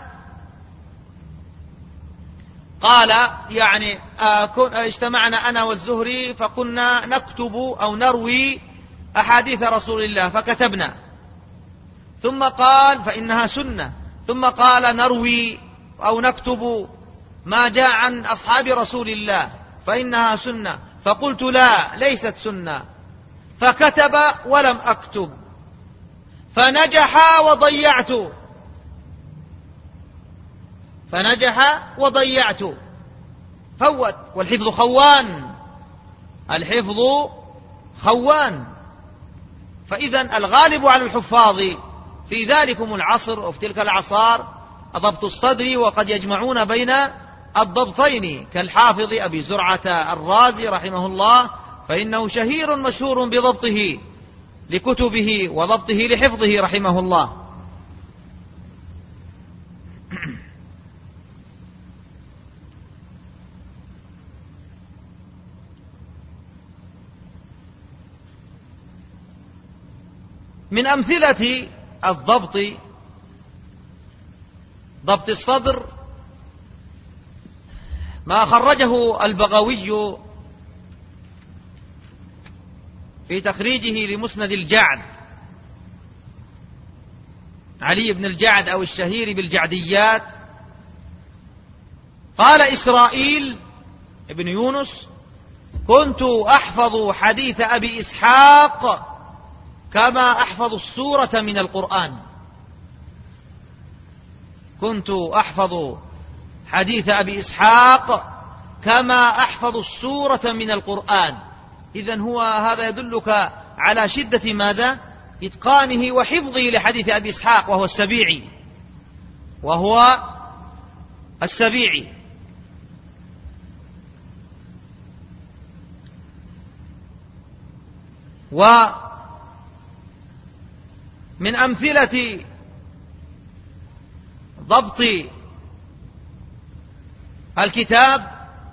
قال: يعني اجتمعنا أنا والزهري فكنا نكتب أو نروي أحاديث رسول الله فكتبنا، ثم قال فإنها سنة، ثم قال نروي أو نكتب ما جاء عن أصحاب رسول الله فإنها سنة، فقلت لا ليست سنة، فكتب ولم أكتب، فنجح وضيعت، فوت. والحفظ خوان، الحفظ خوان. فإذا الغالب على الحفاظ في ذلكم العصر وفي تلك الأعصار ضبط الصدر، وقد يجمعون بين الضبطين كالحافظ أبي زرعة الرازي رحمه الله، فإنه شهير مشهور بضبطه لكتبه وضبطه لحفظه رحمه الله. من أمثلة الضبط، ضبط الصدر، ما خرجه البغوي في تخريجه لمسند الجعد، علي بن الجعد أو الشهير بالجعديات. قال إسرائيل ابن يونس: كنت أحفظ حديث أبي إسحاق كما أحفظ السورة من القرآن. كنت أحفظ حديث أبي إسحاق كما أحفظ السورة من القرآن. إذن هذا يدلك على شدة ماذا؟ إتقانه وحفظه لحديث أبي إسحاق، وهو السبيعي. ومن أمثلة ضبط الكتاب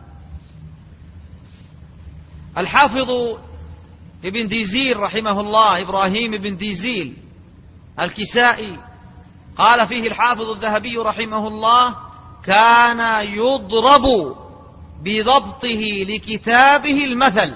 الحافظ ابن ديزيل رحمه الله، إبراهيم بن ديزيل الكسائي، قال فيه الحافظ الذهبي رحمه الله: كان يضرب بضبطه لكتابه المثل،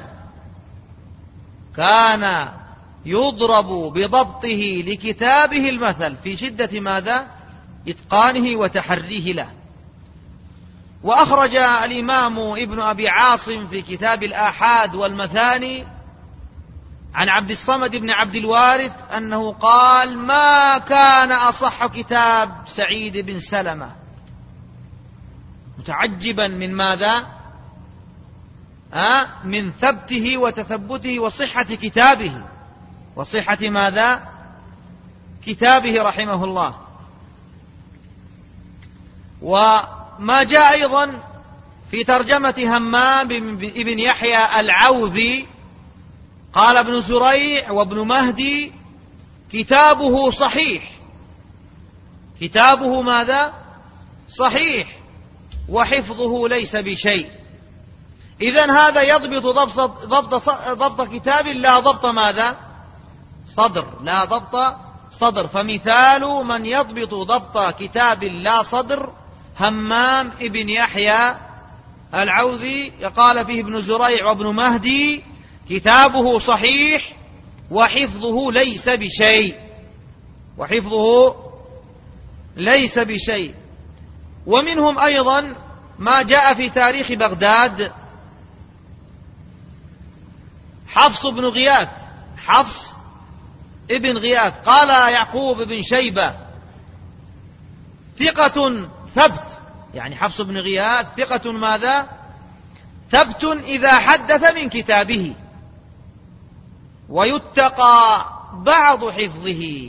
كان يضرب بضبطه لكتابه المثل في شدة ماذا؟ إتقانه وتحريه له. وأخرج الإمام ابن أبي عاصم في كتاب الآحاد والمثاني عن عبد الصمد بن عبد الوارث أنه قال: ما كان أصح كتاب سعيد بن سلمة، متعجبا من ماذا؟ من ثبته وتثبته وصحة كتابه، وصحة ماذا؟ كتابه رحمه الله. وما جاء أيضا في ترجمة همام بن يحيى العوذي قال ابن زريع وابن مهدي: كتابه صحيح. كتابه ماذا؟ صحيح، وحفظه ليس بشيء. إذن هذا يضبط ضبط كتاب لا ضبط ماذا؟ صدر، لا ضبط صدر. فمثال من يضبط ضبط كتاب لا صدر همام ابن يحيى العوذي، قال فيه ابن زريع وابن مهدي: كتابه صحيح وحفظه ليس بشيء، وحفظه ليس بشيء. ومنهم أيضا ما جاء في تاريخ بغداد حفص بن غياث، حفص ابن غياث، قال يعقوب بن شيبة: ثقة ثبت، يعني حفص بن غياث ثقة ماذا؟ ثبت إذا حدث من كتابه، ويتقى بعض حفظه،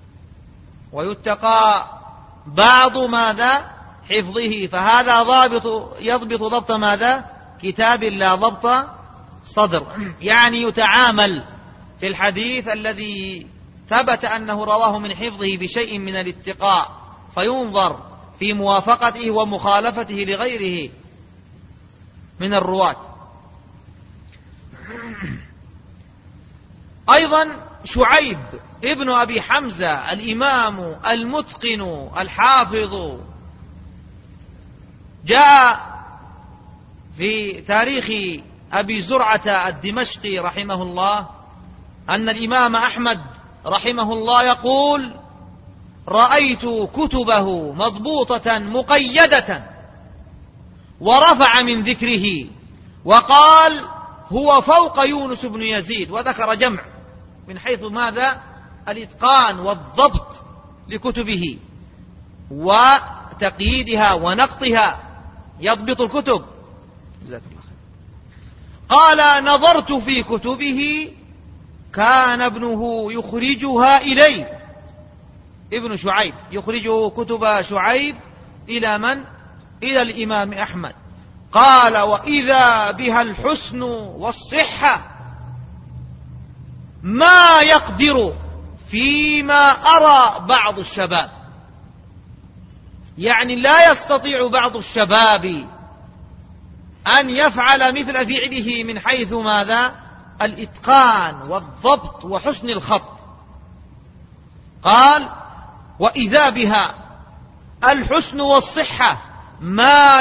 ويتقى بعض ماذا؟ حفظه. فهذا يضبط ضبط ماذا؟ كتاب لا ضبط صدر، يعني يتعامل في الحديث الذي ثبت أنه رواه من حفظه بشيء من الاتقاء، فينظر في موافقته ومخالفته لغيره من الرواة. أيضا شعيب ابن أبي حمزة الإمام المتقن الحافظ، جاء في تاريخ أبي زرعة الدمشقي رحمه الله أن الإمام أحمد رحمه الله يقول: رأيت كتبه مضبوطة مقيدة، ورفع من ذكره وقال: هو فوق يونس بن يزيد، وذكر جمع من حيث ماذا؟ الإتقان والضبط لكتبه وتقييدها ونقطها، يضبط الكتب. جزاك الله خير. قال: نظرت في كتبه كان ابنه يخرجها إلي، ابن شعيب يخرجه كتب شعيب إلى من؟ إلى الإمام أحمد. قال: وإذا بها الحسن والصحة ما يقدر فيما أرى بعض الشباب، يعني لا يستطيع بعض الشباب أن يفعل مثل فعله من حيث ماذا؟ الإتقان والضبط وحسن الخط. قال: وإذا بها الحسن والصحة ما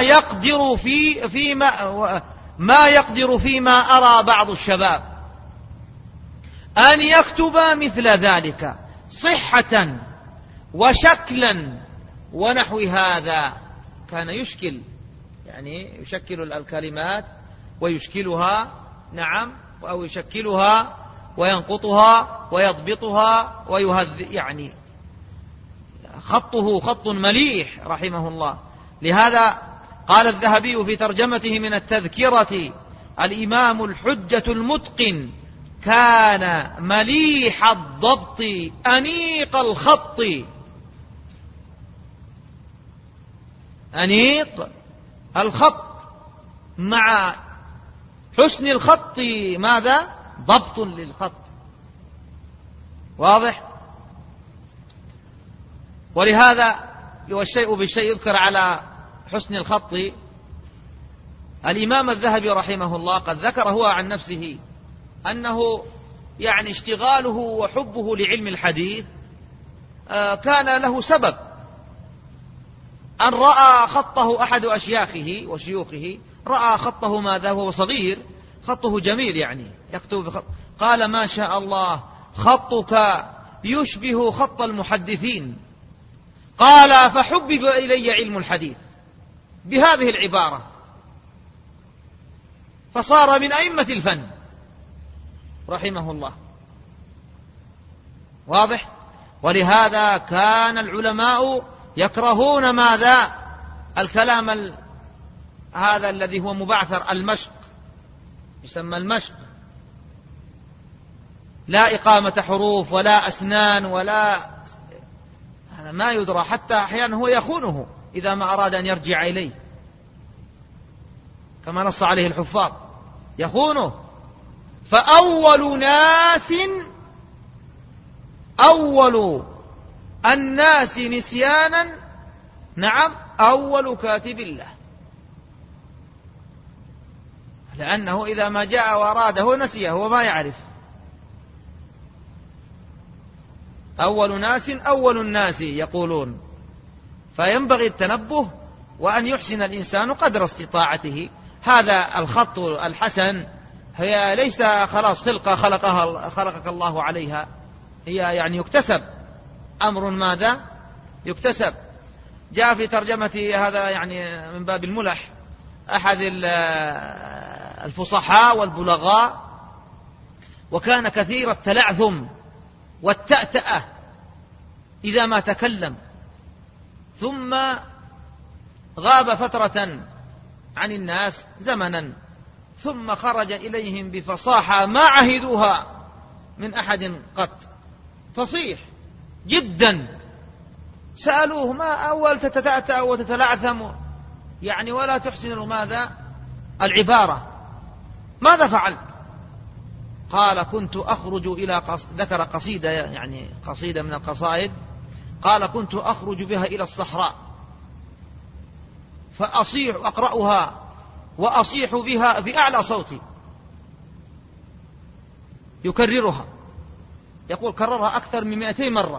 يقدر فيما أرى بعض الشباب أن يكتب مثل ذلك صحة وشكلا ونحو هذا. كان يشكل، يعني يشكل الكلمات ويشكلها، نعم، أو يشكلها وينقطها ويضبطها يعني خطه خط مليح رحمه الله. لهذا قال الذهبي في ترجمته من التذكرة: الإمام الحجة المتقن كان مليح الضبط أنيق الخط. أنيق الخط مع حسن الخط ماذا؟ ضبط للخط. واضح؟ ولهذا والشيء بالشيء يذكر على حسن الخط. الإمام الذهبي رحمه الله قد ذكر هو عن نفسه أنه يعني اشتغاله وحبه لعلم الحديث كان له سبب، أن رأى خطه أحد أشياخه وشيوخه، رأى خطه ماذا وهو صغير، خطه جميل يعني يكتب بخط، قال ما شاء الله خطك يشبه خط المحدثين. قال فحبب إلي علم الحديث بهذه العبارة، فصار من أئمة الفن رحمه الله. واضح؟ ولهذا كان العلماء يكرهون ماذا؟ الكلام هذا الذي هو مبعثر، المشق، يسمى المشق، لا إقامة حروف ولا أسنان ولا، هذا ما يدرى، حتى أحيانا هو يخونه إذا ما أراد أن يرجع إليه، كما نص عليه الحفاظ، يخونه. فأول ناس، أول الناس نسيانا، نعم، أول كاتب الله، لأنه إذا ما جاء وأراده نسيه وما يعرف. أول ناس أول الناس يقولون، فينبغي التنبه وأن يحسن الإنسان قدر استطاعته. هذا الخط الحسن هي ليس خلاص خلقة خلقك الله عليها، هي يعني يكتسب، أمر ماذا؟ يكتسب. جاء في ترجمة هذا يعني من باب الملح أحد الفصحاء والبلغاء، وكان كثير التلعثم والتأتأة إذا ما تكلم، ثم غاب فترة عن الناس زمنا، ثم خرج إليهم بفصاحة ما عهدوها من أحد قط، فصيح جدا. سألوه ما أول تتأتأ وتتلعثم يعني ولا تحسن ماذا العبارة، ماذا فعلت؟ قال كنت أخرج إلى ذكر قصيدة، يعني قصيدة من القصائد، قال كنت أخرج بها إلى الصحراء فأصيح أقرأها وأصيح بها بأعلى صوتي، يكررها، يقول كررها أكثر من 200 مرة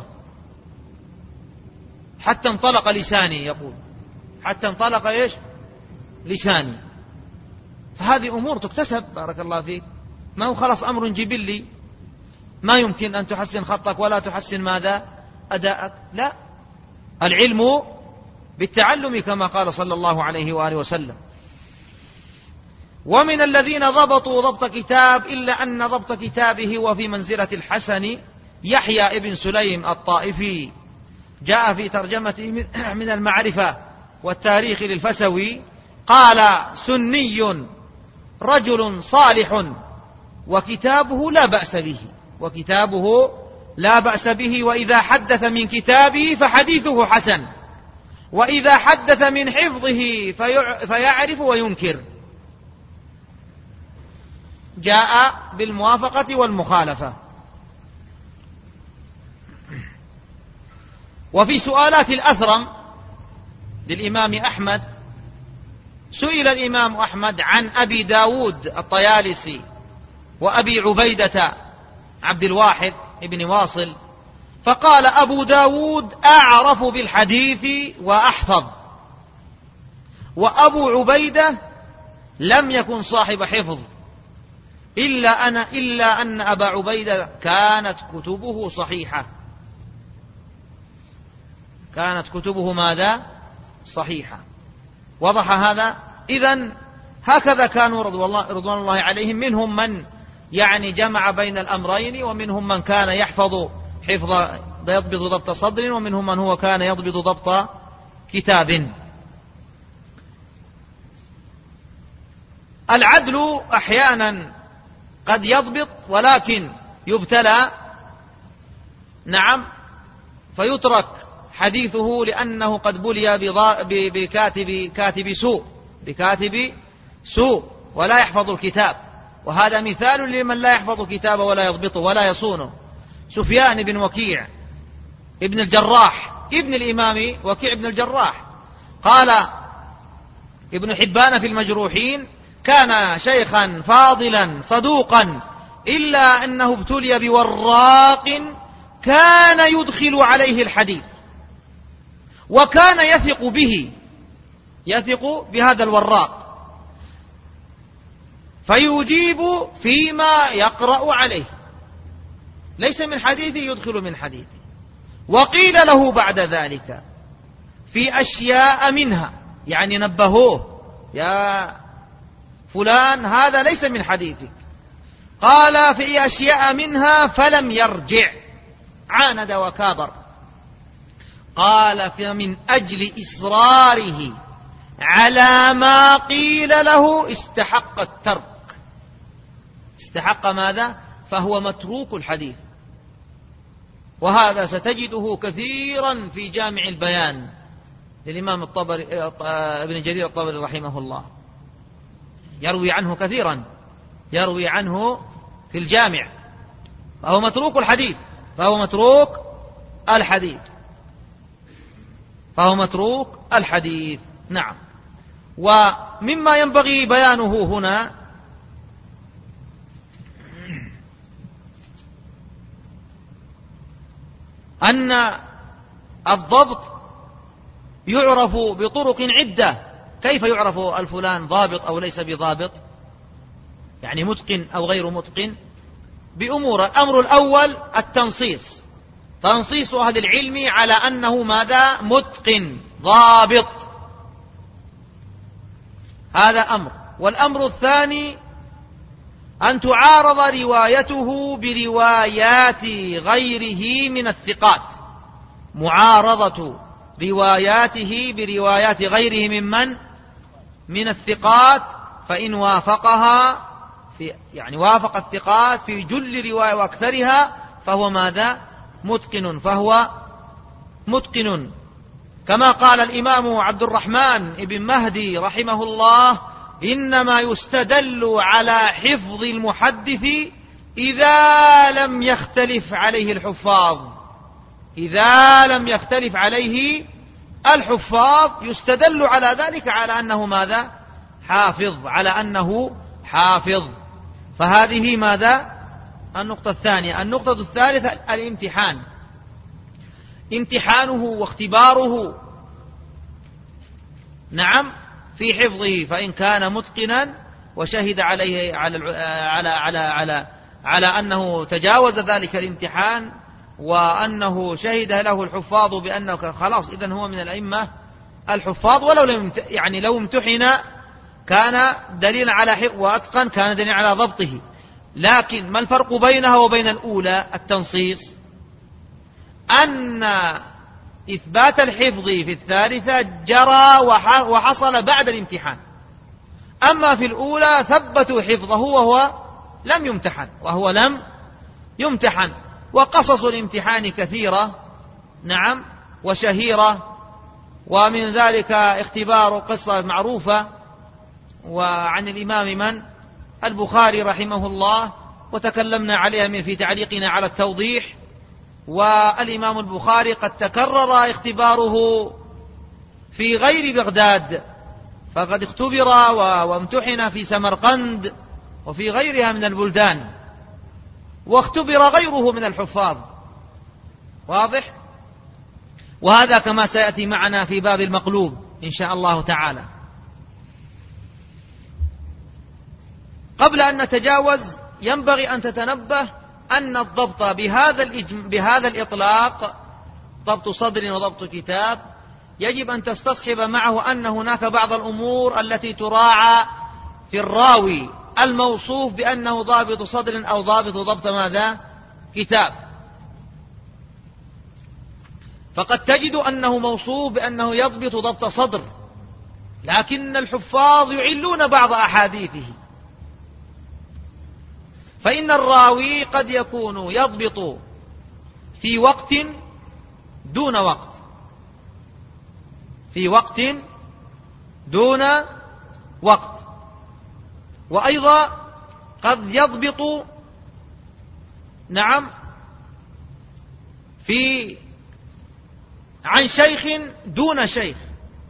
حتى انطلق لساني، يقول حتى انطلق إيش؟ لساني. فهذه أمور تكتسب، بارك الله فيك، ما هو خلاص أمر جبلي، ما يمكن أن تحسن خطك ولا تحسن ماذا؟ أداءك، لا، العلم بالتعلم كما قال صلى الله عليه وآله وسلم. ومن الذين ضبطوا ضبط كتاب إلا أن ضبط كتابه وفي منزلة الحسن يحيى ابن سليم الطائفي. جاء في ترجمته من المعرفة والتاريخ للفسوي قال سني رجل صالح وكتابه لا بأس به، وكتابه لا بأس به، وإذا حدث من كتابه فحديثه حسن، وإذا حدث من حفظه فيعرف وينكر. جاء بالموافقة والمخالفة. وفي سؤالات الأثرم للإمام أحمد، سئل الإمام أحمد عن أبي داود الطيالسي وأبي عبيدة عبد الواحد ابن واصل، فقال أبو داود أعرف بالحديث وأحفظ، وأبو عبيدة لم يكن صاحب حفظ، إلا أن أبا عبيدة كانت كتبه صحيحة، كانت كتبه ماذا؟ صحيحة. وضح هذا؟ إذن هكذا كانوا رضوان الله عليهم، منهم من يعني جمع بين الأمرين، ومنهم من كان يحفظ يضبط ضبط صدر، ومنهم من هو كان يضبط ضبط كتاب. العدل أحيانا قد يضبط ولكن يبتلى، نعم، فيترك حديثه لأنه قد بلي بكاتب سوء ولا يحفظ الكتاب. وهذا مثال لمن لا يحفظ كتابه ولا يضبطه ولا يصونه. سفيان بن وكيع ابن الجراح ابن الإمام وكيع بن الجراح، قال ابن حبان في المجروحين كان شيخا فاضلا صدوقا، إلا أنه ابتلي بوراق كان يدخل عليه الحديث وكان يثق به يثق بهذا الوراق فيجيب فيما يقرأ عليه، ليس من حديثه يدخل من حديثه. وقيل له بعد ذلك في أشياء منها، يعني نبهوه يا فلان هذا ليس من حديثك، قال في أشياء منها فلم يرجع، عاند وكابر. قال فمن أجل إصراره على ما قيل له استحق الترك. استحق ماذا؟ فهو متروك الحديث. وهذا ستجده كثيرا في جامع البيان للإمام ابن جرير الطبري رحمه الله، يروي عنه كثيرا، يروي عنه في الجامع، فهو متروك الحديث، فهو متروك الحديث، فهو متروك الحديث. نعم. ومما ينبغي بيانه هنا أن الضبط يعرف بطرق عدة. كيف يعرف الفلان ضابط أو ليس بضابط، يعني متقن أو غير متقن؟ بأمور. الأمر الأول التنصيص، تنصيص أهل العلم على أنه ماذا؟ متقن ضابط، هذا أمر. والأمر الثاني أن تعارض روايته بروايات غيره من الثقات، معارضة رواياته بروايات غيره من الثقات، فإن وافقها يعني وافق الثقات في جل رواية وأكثرها فهو ماذا؟ متقن، فهو متقن. كما قال الإمام عبد الرحمن بن مهدي رحمه الله: إنما يستدل على حفظ المحدث إذا لم يختلف عليه الحفاظ. إذا لم يختلف عليه الحفاظ يستدل على ذلك على أنه ماذا؟ حافظ، على أنه حافظ. فهذه ماذا؟ النقطة الثانية. النقطة الثالثة الامتحان، امتحانه واختباره، نعم، في حفظه. فإن كان متقنا وشهد عليه على أنه تجاوز ذلك الامتحان وأنه شهد له الحفاظ بأنه خلاص إذن هو من الأئمة الحفاظ، ولو يعني لو امتحن كان دليلا على حفظ، وأتقن كان دليلا على ضبطه. لكن ما الفرق بينها وبين الأولى؟ التنصيص، أن إثبات الحفظ في الثالثة جرى وحصل بعد الامتحان، أما في الأولى ثبتوا حفظه وهو لم يمتحن. وقصص الامتحان كثيرة، نعم، وشهيرة، ومن ذلك اختبار قصة معروفة وعن الإمام البخاري رحمه الله، وتكلمنا عليها في تعليقنا على التوضيح. والإمام البخاري قد تكرر اختباره في غير بغداد، فقد اختبر وامتحن في سمرقند وفي غيرها من البلدان، واختبر غيره من الحفاظ، واضح؟ وهذا كما سيأتي معنا في باب المقلوب إن شاء الله تعالى. قبل أن نتجاوز ينبغي أن تتنبه أن الضبط بهذا الإطلاق، ضبط صدر وضبط كتاب، يجب أن تستصحب معه أن هناك بعض الأمور التي تراعى في الراوي الموصوف بأنه ضابط صدر أو ضبط ماذا؟ كتاب. فقد تجد أنه موصوف بأنه يضبط ضبط صدر، لكن الحفاظ يعلون بعض أحاديثه، فإن الراوي قد يكون يضبط في وقت دون وقت، في وقت دون وقت، وأيضا قد يضبط، نعم، عن شيخ دون شيخ،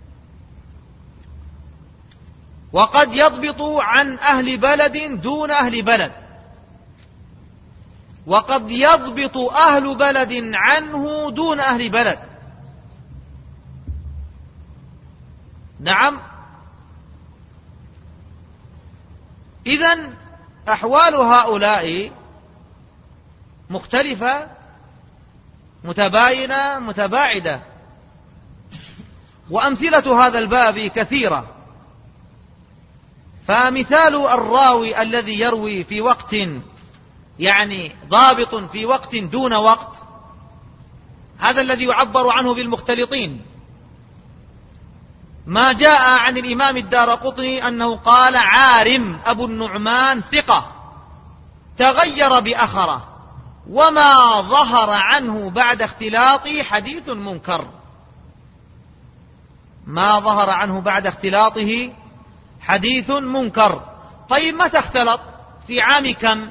وقد يضبط عن أهل بلد دون أهل بلد، وقد يضبط أهل بلد عنه دون أهل بلد. نعم. إذن أحوال هؤلاء مختلفة متباينة متباعدة، وأمثلة هذا الباب كثيرة. فمثال الراوي الذي يروي في وقت يعني ضابط في وقت دون وقت، هذا الذي يعبر عنه بالمختلطين. ما جاء عن الإمام الدارقطني أنه قال: عارم أبو النعمان ثقة تغير بأخره، وما ظهر عنه بعد اختلاطه حديث منكر. ما ظهر عنه بعد اختلاطه حديث منكر. طيب متى اختلط؟ في عام كم؟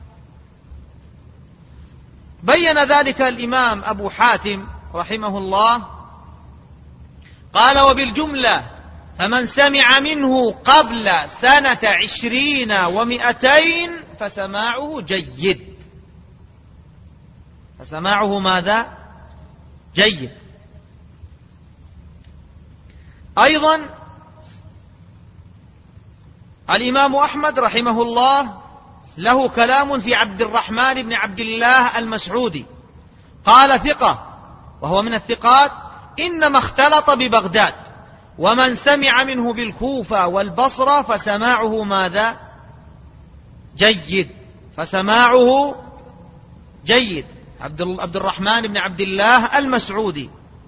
بين ذلك الإمام أبو حاتم رحمه الله، قال: وبالجملة فمن سمع منه قبل سنة 20 و200 فسماعه جيد. فسماعه ماذا؟ جيد. أيضا الإمام أحمد رحمه الله له كلام في عبد الرحمن بن عبد الله المسعودي، قال: ثقة وهو من الثقات، إنما اختلط ببغداد، ومن سمع منه بالكوفة والبصرة فسماعه ماذا؟ جيد. فسماعه جيد. عبد الرحمن بن عبد الله المسعودي.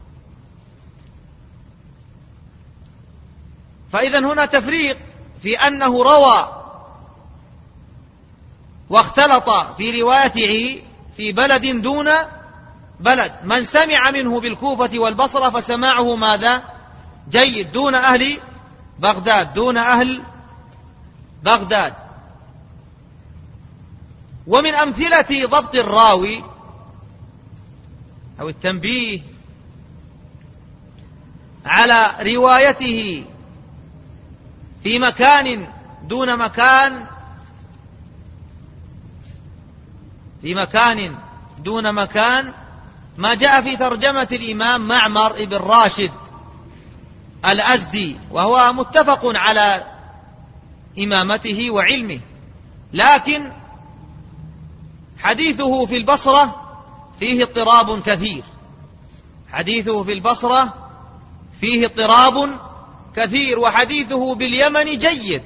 فإذا هنا تفريق في أنه روى واختلط في روايته في بلد دون بلد. من سمع منه بالكوفة والبصرة فسماعه ماذا؟ جيد، دون أهل بغداد، دون أهل بغداد. ومن أمثلة ضبط الراوي أو التنبيه على روايته في مكان دون مكان، في مكان دون مكان، ما جاء في ترجمة الإمام معمر بن راشد الأزدي، وهو متفق على إمامته وعلمه، لكن حديثه في البصرة فيه اضطراب كثير. حديثه في البصرة فيه اضطراب كثير، وحديثه باليمن جيد.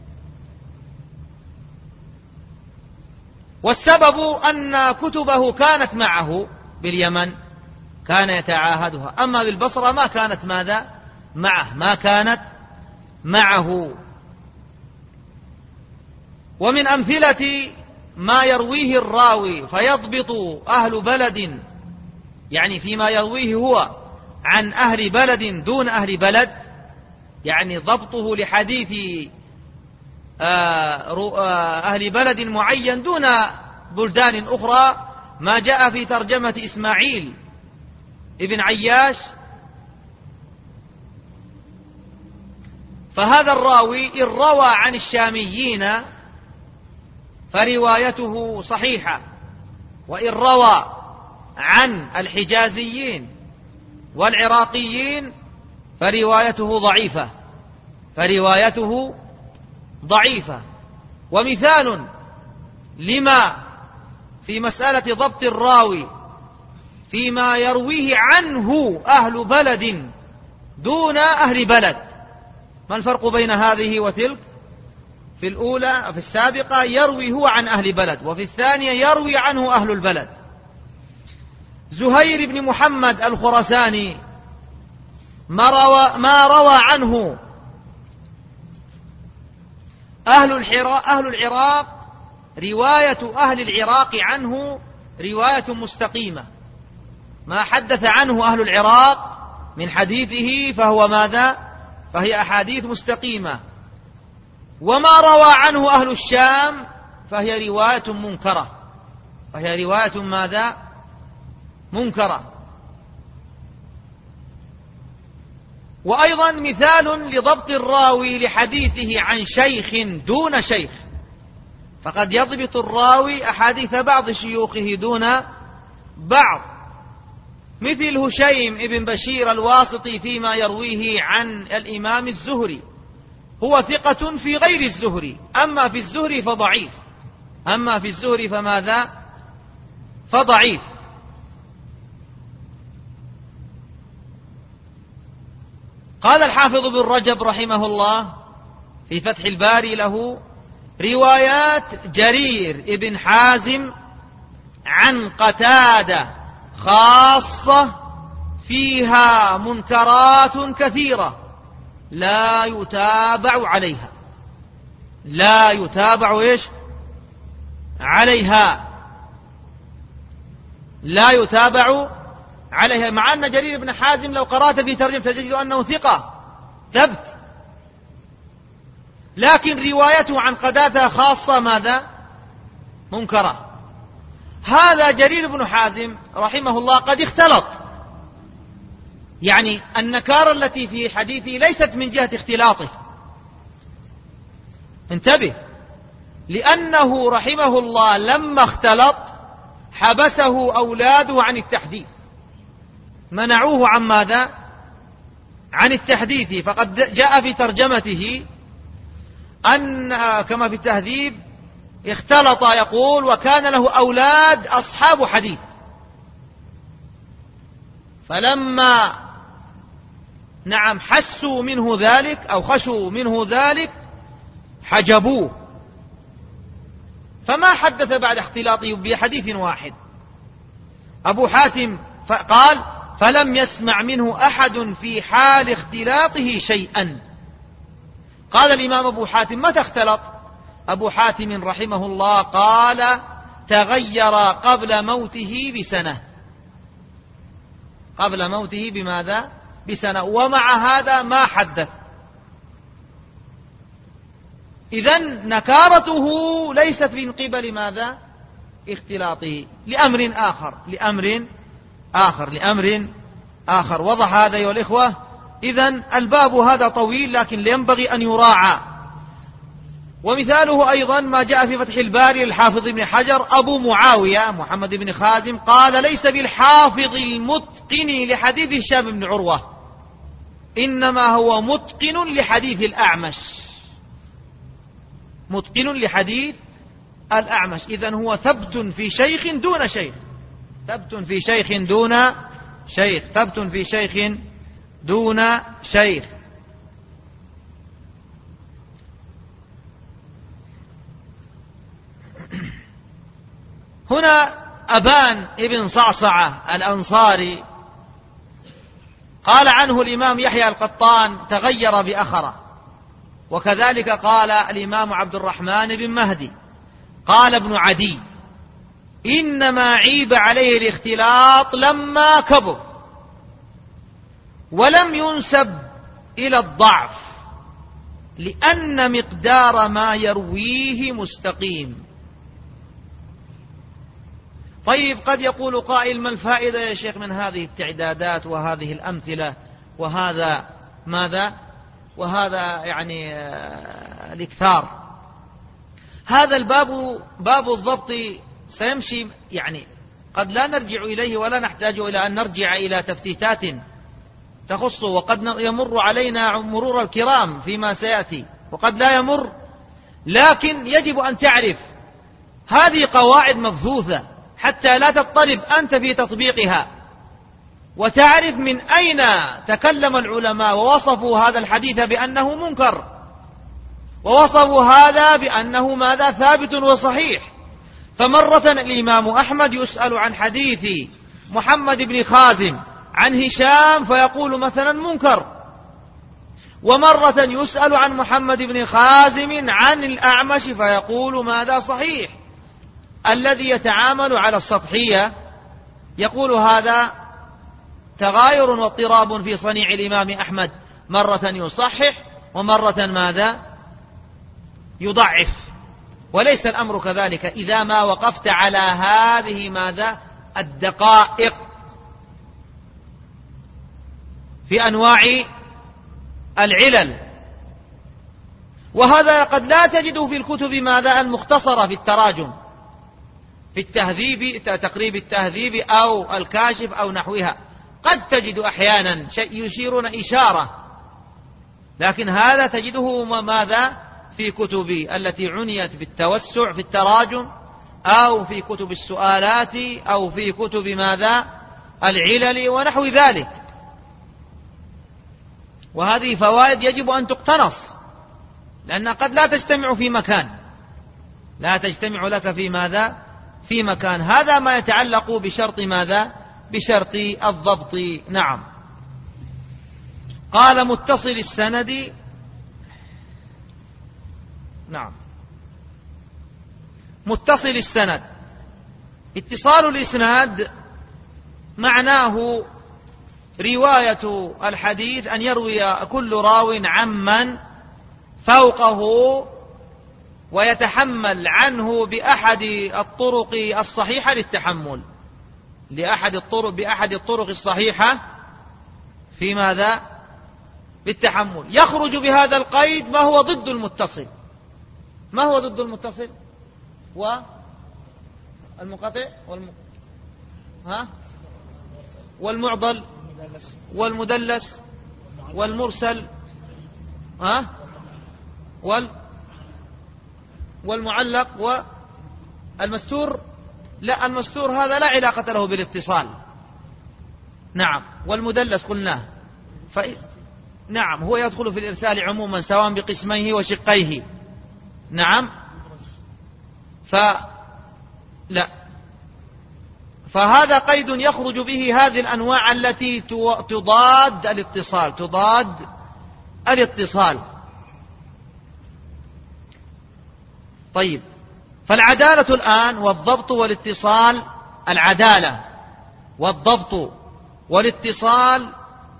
والسبب أن كتبه كانت معه باليمن، كان يتعاهدها، أما بالبصرة ما كانت ماذا؟ معه، ما كانت معه. ومن أمثلة ما يرويه الراوي فيضبط أهل بلد، يعني فيما يرويه هو عن أهل بلد دون أهل بلد، يعني ضبطه لحديث أهل بلد معين دون بلدان أخرى، ما جاء في ترجمة إسماعيل ابن عياش. فهذا الراوي إن روى عن الشاميين فروايته صحيحة، وإن روى عن الحجازيين والعراقيين فروايته ضعيفة، فروايته ضعيفة. ومثال لما في مسألة ضبط الراوي فيما يرويه عنه أهل بلد دون أهل بلد، ما الفرق بين هذه وتلك؟ في الأولى في السابقة يروي هو عن أهل بلد، وفي الثانية يروي عنه أهل البلد. زهير بن محمد الخراساني ما روى عنه أهل العراق، رواية أهل العراق عنه رواية مستقيمة. ما حدث عنه أهل العراق من حديثه فهو ماذا؟ فهي أحاديث مستقيمة. وما روى عنه أهل الشام فهي رواية منكرة، فهي رواية ماذا؟ منكرة. وأيضا مثال لضبط الراوي لحديثه عن شيخ دون شيخ، فقد يضبط الراوي أحاديث بعض شيوخه دون بعض. مثل هشيم ابن بشير الواسطي فيما يرويه عن الإمام الزهري، هو ثقة في غير الزهري، أما في الزهري فضعيف، أما في الزهري فماذا؟ فضعيف. قال الحافظ بن رجب رحمه الله في فتح الباري له: روايات جرير ابن حازم عن قتادة خاصة فيها منكرات كثيرة لا يتابع عليها، لا يتابع إيش؟ عليها، لا يتابع عليها، مع أن جرير بن حازم لو قرأت في ترجمة تجد أنه ثقة ثبت، لكن روايته عن قتادة خاصة ماذا؟ منكرة. هذا جرير بن حازم رحمه الله قد اختلط، يعني النكارة التي في حديثه ليست من جهة اختلاطه، انتبه، لأنه رحمه الله لما اختلط حبسه أولاده عن التحديث، منعوه عن ماذا؟ عن التحديث. فقد جاء في ترجمته أن كما في التهذيب اختلط، يقول: وكان له أولاد أصحاب حديث، فلما حسوا منه ذلك أو خشوا منه ذلك حجبوه، فما حدث بعد اختلاطه بحديث واحد. أبو حاتم قال: فلم يسمع منه أحد في حال اختلاطه شيئا. قال الإمام أبو حاتم: متى اختلط؟ أبو حاتم رحمه الله قال: تغير قبل موته بسنة، قبل موته بماذا؟ بسنة، ومع هذا ما حدث. إذن نكارته ليست من قبل ماذا؟ اختلاطه، لأمر آخر. وضح هذا أيها الإخوة. إذن الباب هذا طويل، لكن ينبغي أن يراعى. ومثاله أيضا ما جاء في فتح الباري للحافظ ابن حجر: أبو معاوية محمد بن خازم قال: ليس بالحافظ المتقن لحديث هشام بن عروة، إنما هو متقن لحديث الأعمش، متقن لحديث الأعمش. إذن هو ثبت في شيخ دون شيخ، ثبت في شيخ دون شيخ، ثبت في شيخ دون شيخ. هنا أبان ابن صعصعة الأنصاري قال عنه الإمام يحيى القطان: تغير بأخره. وكذلك قال الإمام عبد الرحمن بن مهدي. قال ابن عدي: إنما عيب عليه الاختلاط لما كبر، ولم ينسب إلى الضعف، لأن مقدار ما يرويه مستقيم. طيب، قد يقول قائل: ما الفائدة يا شيخ من هذه التعدادات وهذه الأمثلة وهذا ماذا؟ وهذا يعني الإكثار. هذا الباب باب الضبط سيمشي، يعني قد لا نرجع إليه ولا نحتاج إلى أن نرجع إلى تفتيتات تخصه، وقد يمر علينا مرور الكرام فيما سيأتي، وقد لا يمر. لكن يجب أن تعرف هذه قواعد مبثوثة حتى لا تضطرب أنت في تطبيقها، وتعرف من أين تكلم العلماء ووصفوا هذا الحديث بأنه منكر، ووصفوا هذا بأنه ماذا؟ ثابت وصحيح. فمرة الإمام أحمد يسأل عن حديث محمد بن خازم عن هشام فيقول مثلا منكر، ومرة يسأل عن محمد بن خازم عن الأعمش فيقول ماذا؟ صحيح. الذي يتعامل على السطحية يقول هذا تغاير واضطراب في صنيع الإمام أحمد، مرة يصحح ومرة ماذا؟ يضعف. وليس الأمر كذلك إذا ما وقفت على هذه ماذا؟ الدقائق في أنواع العلل. وهذا قد لا تجده في الكتب ماذا؟ المختصرة في التراجم، في التهذيب، تقريب التهذيب أو الكاشف أو نحوها. قد تجد أحيانا شيء يشيرون إشارة، لكن هذا تجده ماذا في كتبي التي عنيت بالتوسع في التراجم، أو في كتب السؤالات، أو في كتب ماذا العلل ونحو ذلك. وهذه فوائد يجب أن تقتنص، لأن قد لا تجتمع في مكان، لا تجتمع لك في ماذا في مكان. هذا ما يتعلق بشرط ماذا بشرط الضبط. نعم. قال متصل السند. نعم. متصل السند، اتصال الإسناد معناه رواية الحديث، أن يروي كل راو عمن فوقه ويتحمل عنه بأحد الطرق الصحيحة للتحمل، بأحد الطرق الصحيحة في ماذا بالتحمل. يخرج بهذا القيد ما هو ضد المتصل. ما هو ضد المتصل؟ والمنقطع والمعضل والمدلس والمرسل والمعلق والمستور. لا، المستور هذا لا علاقة له بالاتصال. نعم. والمدلس قلناه. نعم، هو يدخل في الإرسال عموما سواء بقسميه وشقيه. نعم. لا، فهذا قيد يخرج به هذه الأنواع التي تضاد الاتصال. طيب، فالعدالة الآن والضبط والاتصال، العدالة والضبط والاتصال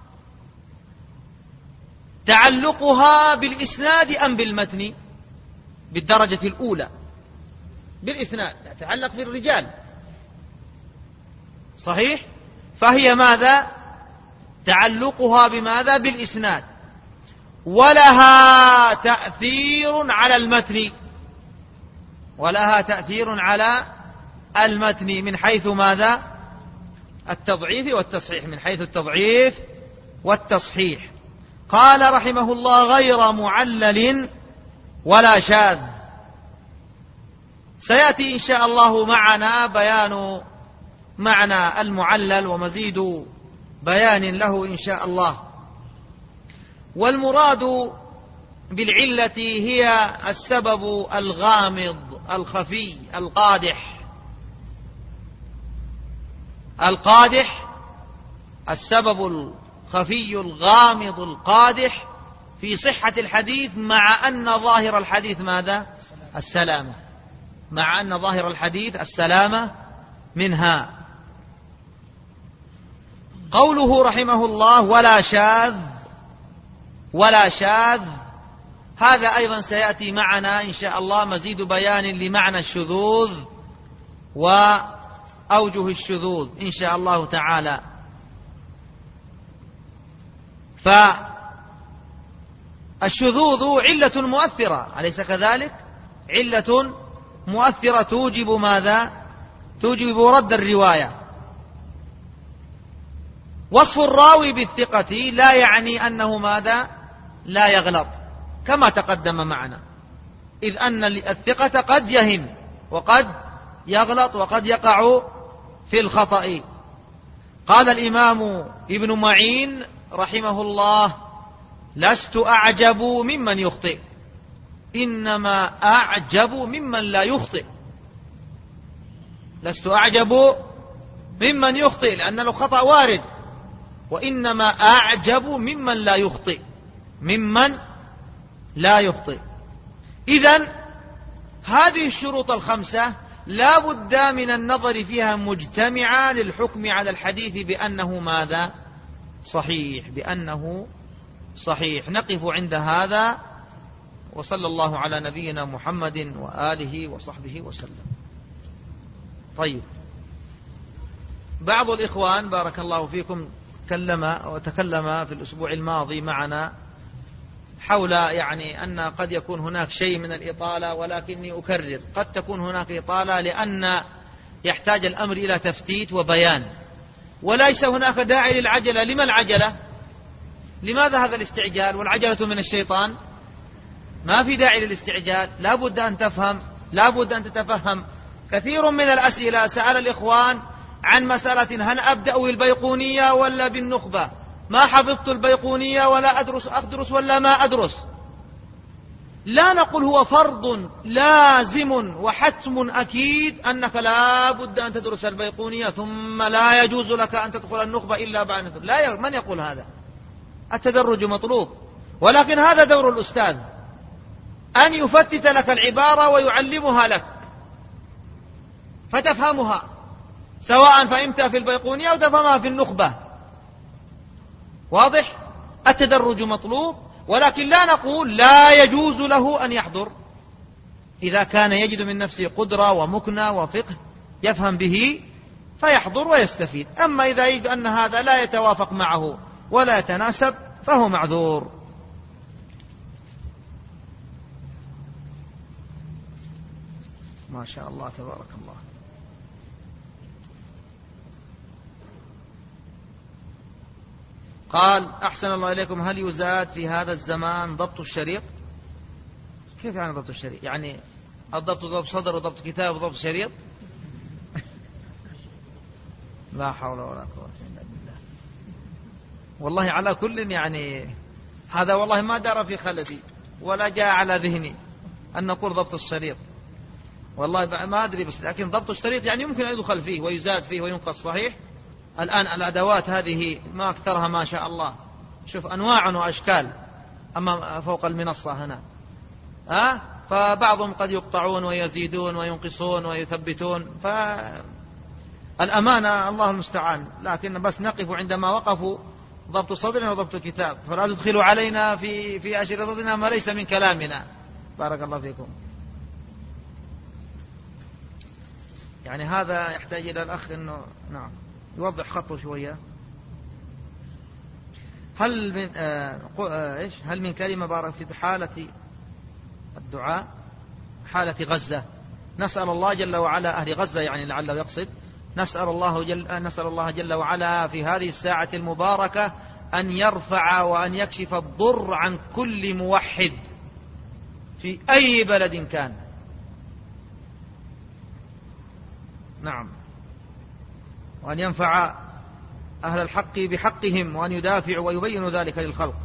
تعلقها بالإسناد أم بالمتن؟ بالدرجة الأولى بالإسناد، تتعلق في الرجال، صحيح؟ فهي ماذا تعلقها بماذا بالإسناد، ولها تأثير على المتن، ولها تأثير على المتن من حيث ماذا التضعيف والتصحيح، من حيث التضعيف والتصحيح. قال رحمه الله: غير معلل ولا شاذ. سيأتي إن شاء الله معنا بيان معنى المعلل ومزيد بيان له إن شاء الله. والمراد بالعلة هي السبب الغامض الخفي القادح، السبب الخفي الغامض القادح في صحة الحديث، مع أن ظاهر الحديث ماذا السلامة، مع أن ظاهر الحديث السلامة منها. قوله رحمه الله: ولا شاذ، هذا أيضا سيأتي معنا إن شاء الله مزيد بيان لمعنى الشذوذ وأوجه الشذوذ إن شاء الله تعالى. فالشذوذ علة مؤثرة، أليس كذلك؟ علة مؤثرة توجب ماذا؟ توجب رد الرواية. وصف الراوي بالثقة لا يعني أنه ماذا؟ لا يغلط، كما تقدم معنا، إذ أن الثقة قد يهم وقد يغلط وقد يقع في الخطأ. قال الإمام ابن معين رحمه الله: لست أعجب ممن يخطئ، إنما أعجب ممن لا يخطئ. لست أعجب ممن يخطئ لأن الخطأ وارد، وإنما أعجب ممن لا يخطئ. إذن هذه الشروط الخمسة لا بد من النظر فيها مجتمعة للحكم على الحديث بأنه ماذا؟ بأنه صحيح. نقف عند هذا، وصلى الله على نبينا محمد وآله وصحبه وسلم. طيب، بعض الإخوان بارك الله فيكم تكلم في الأسبوع الماضي معنا حول أن قد يكون هناك شيء من الإطالة، ولكني أكرر قد تكون هناك إطالة لأن يحتاج الأمر إلى تفتيت وبيان، وليس هناك داعي للعجلة. لما العجلة؟ لماذا هذا الاستعجال؟ والعجلة من الشيطان. ما في داعي للاستعجال. لا بد أن تفهم، لا بد أن تتفهم. كثير من الأسئلة سأل الإخوان عن مسألة هل أبدأ بالبيقونية ولا بالنخبة؟ ما حفظت البيقونية ولا أدرس ولا ما أدرس. لا نقول هو فرض لازم وحتم أكيد أنك لا بد أن تدرس البيقونية ثم لا يجوز لك أن تدخل النخبة إلا بعد. لا، من يقول هذا؟ التدرج مطلوب، ولكن هذا دور الأستاذ أن يفتت لك العبارة ويعلمها لك فتفهمها، سواء فهمتها في البيقونية أو تفهمها في النخبة. واضح؟ التدرج مطلوب، ولكن لا نقول لا يجوز له أن يحضر إذا كان يجد من نفسه قدرة ومكنة وفقه يفهم به فيحضر ويستفيد. أما إذا يجد أن هذا لا يتوافق معه ولا يتناسب فهو معذور. ما شاء الله تبارك الله. قال أحسن الله إليكم، هل يزاد في هذا الزمان ضبط الشريط؟ كيف يعني ضبط الشريط؟ يعني الضبط ضبط صدر وضبط كتاب وضبط شريط؟ لا حول ولا قوة إلا بالله. والله على كل يعني هذا والله ما دار في خلدي ولا جاء على ذهني أن نقول ضبط الشريط. والله ما أدري، بس لكن ضبط الشريط يعني يمكن أن يدخل فيه ويزاد فيه وينقص. صحيح. الآن الأدوات هذه ما أكثرها ما شاء الله، شوف أنواع وأشكال أما فوق المنصة هنا. فبعضهم قد يقطعون ويزيدون وينقصون ويثبتون، فالأمانة الله المستعان. لكن بس نقف عندما وقفوا ضبط صدر وضبط كتاب، فلا تدخلوا علينا في أشرطتنا ما ليس من كلامنا. بارك الله فيكم. يعني هذا يحتاج إلى الأخ أنه نعم يوضح خطه شوية. هل من كلمة بارك في حالة الدعاء حالة غزة؟ نسأل الله جل وعلا أهل غزة يعني لعله يقصد، نسأل الله جل وعلا في هذه الساعة المباركة أن يرفع وأن يكشف الضر عن كل موحد في أي بلد كان. نعم. وأن ينفع أهل الحق بحقهم وأن يدافع ويبين ذلك للخلق.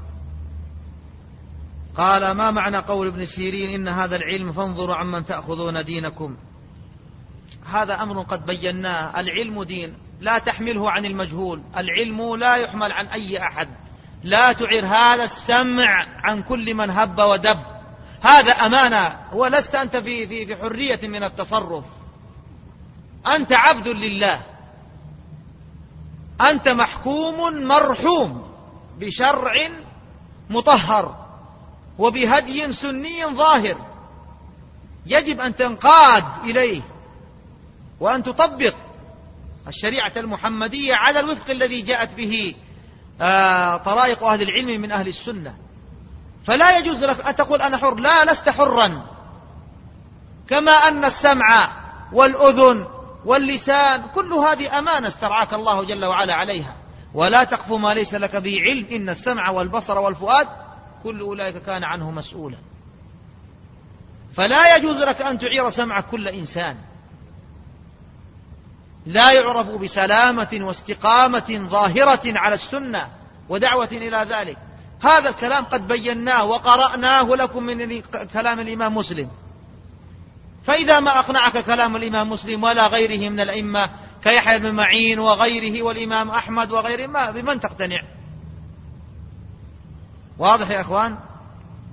قال ما معنى قول ابن سيرين إن هذا العلم فانظروا عمن تأخذون دينكم؟ هذا أمر قد بيناه. العلم دين، لا تحمله عن المجهول. العلم لا يحمل عن أي أحد. لا تعر هذا السمع عن كل من هب ودب. هذا أمانة، ولست أنت في حرية من التصرف. أنت عبد لله، أنت محكوم مرحوم بشرع مطهر وبهدي سني ظاهر، يجب أن تنقاد إليه وأن تطبق الشريعة المحمدية على الوفق الذي جاءت به طرائق أهل العلم من أهل السنة. فلا يجوز لك أن تقول أنا حر. لا، لست حرا. كما أن السمع والأذن واللسان كل هذه أمانة استرعاك الله جل وعلا عليها. ولا تقف ما ليس لك به علم، إن السمع والبصر والفؤاد كل أولئك كان عنه مسؤولا. فلا يجوز لك أن تعير سمعك كل إنسان. لا يعرف بسلامة واستقامة ظاهرة على السنة ودعوة إلى ذلك. هذا الكلام قد بيناه وقرأناه لكم من كلام الإمام مسلم. فإذا ما أقنعك كلام الإمام مسلم ولا غيره من الأئمة كيحيى بن معين وغيره والإمام أحمد وغيره، بمن تقتنع؟ واضح يا أخوان؟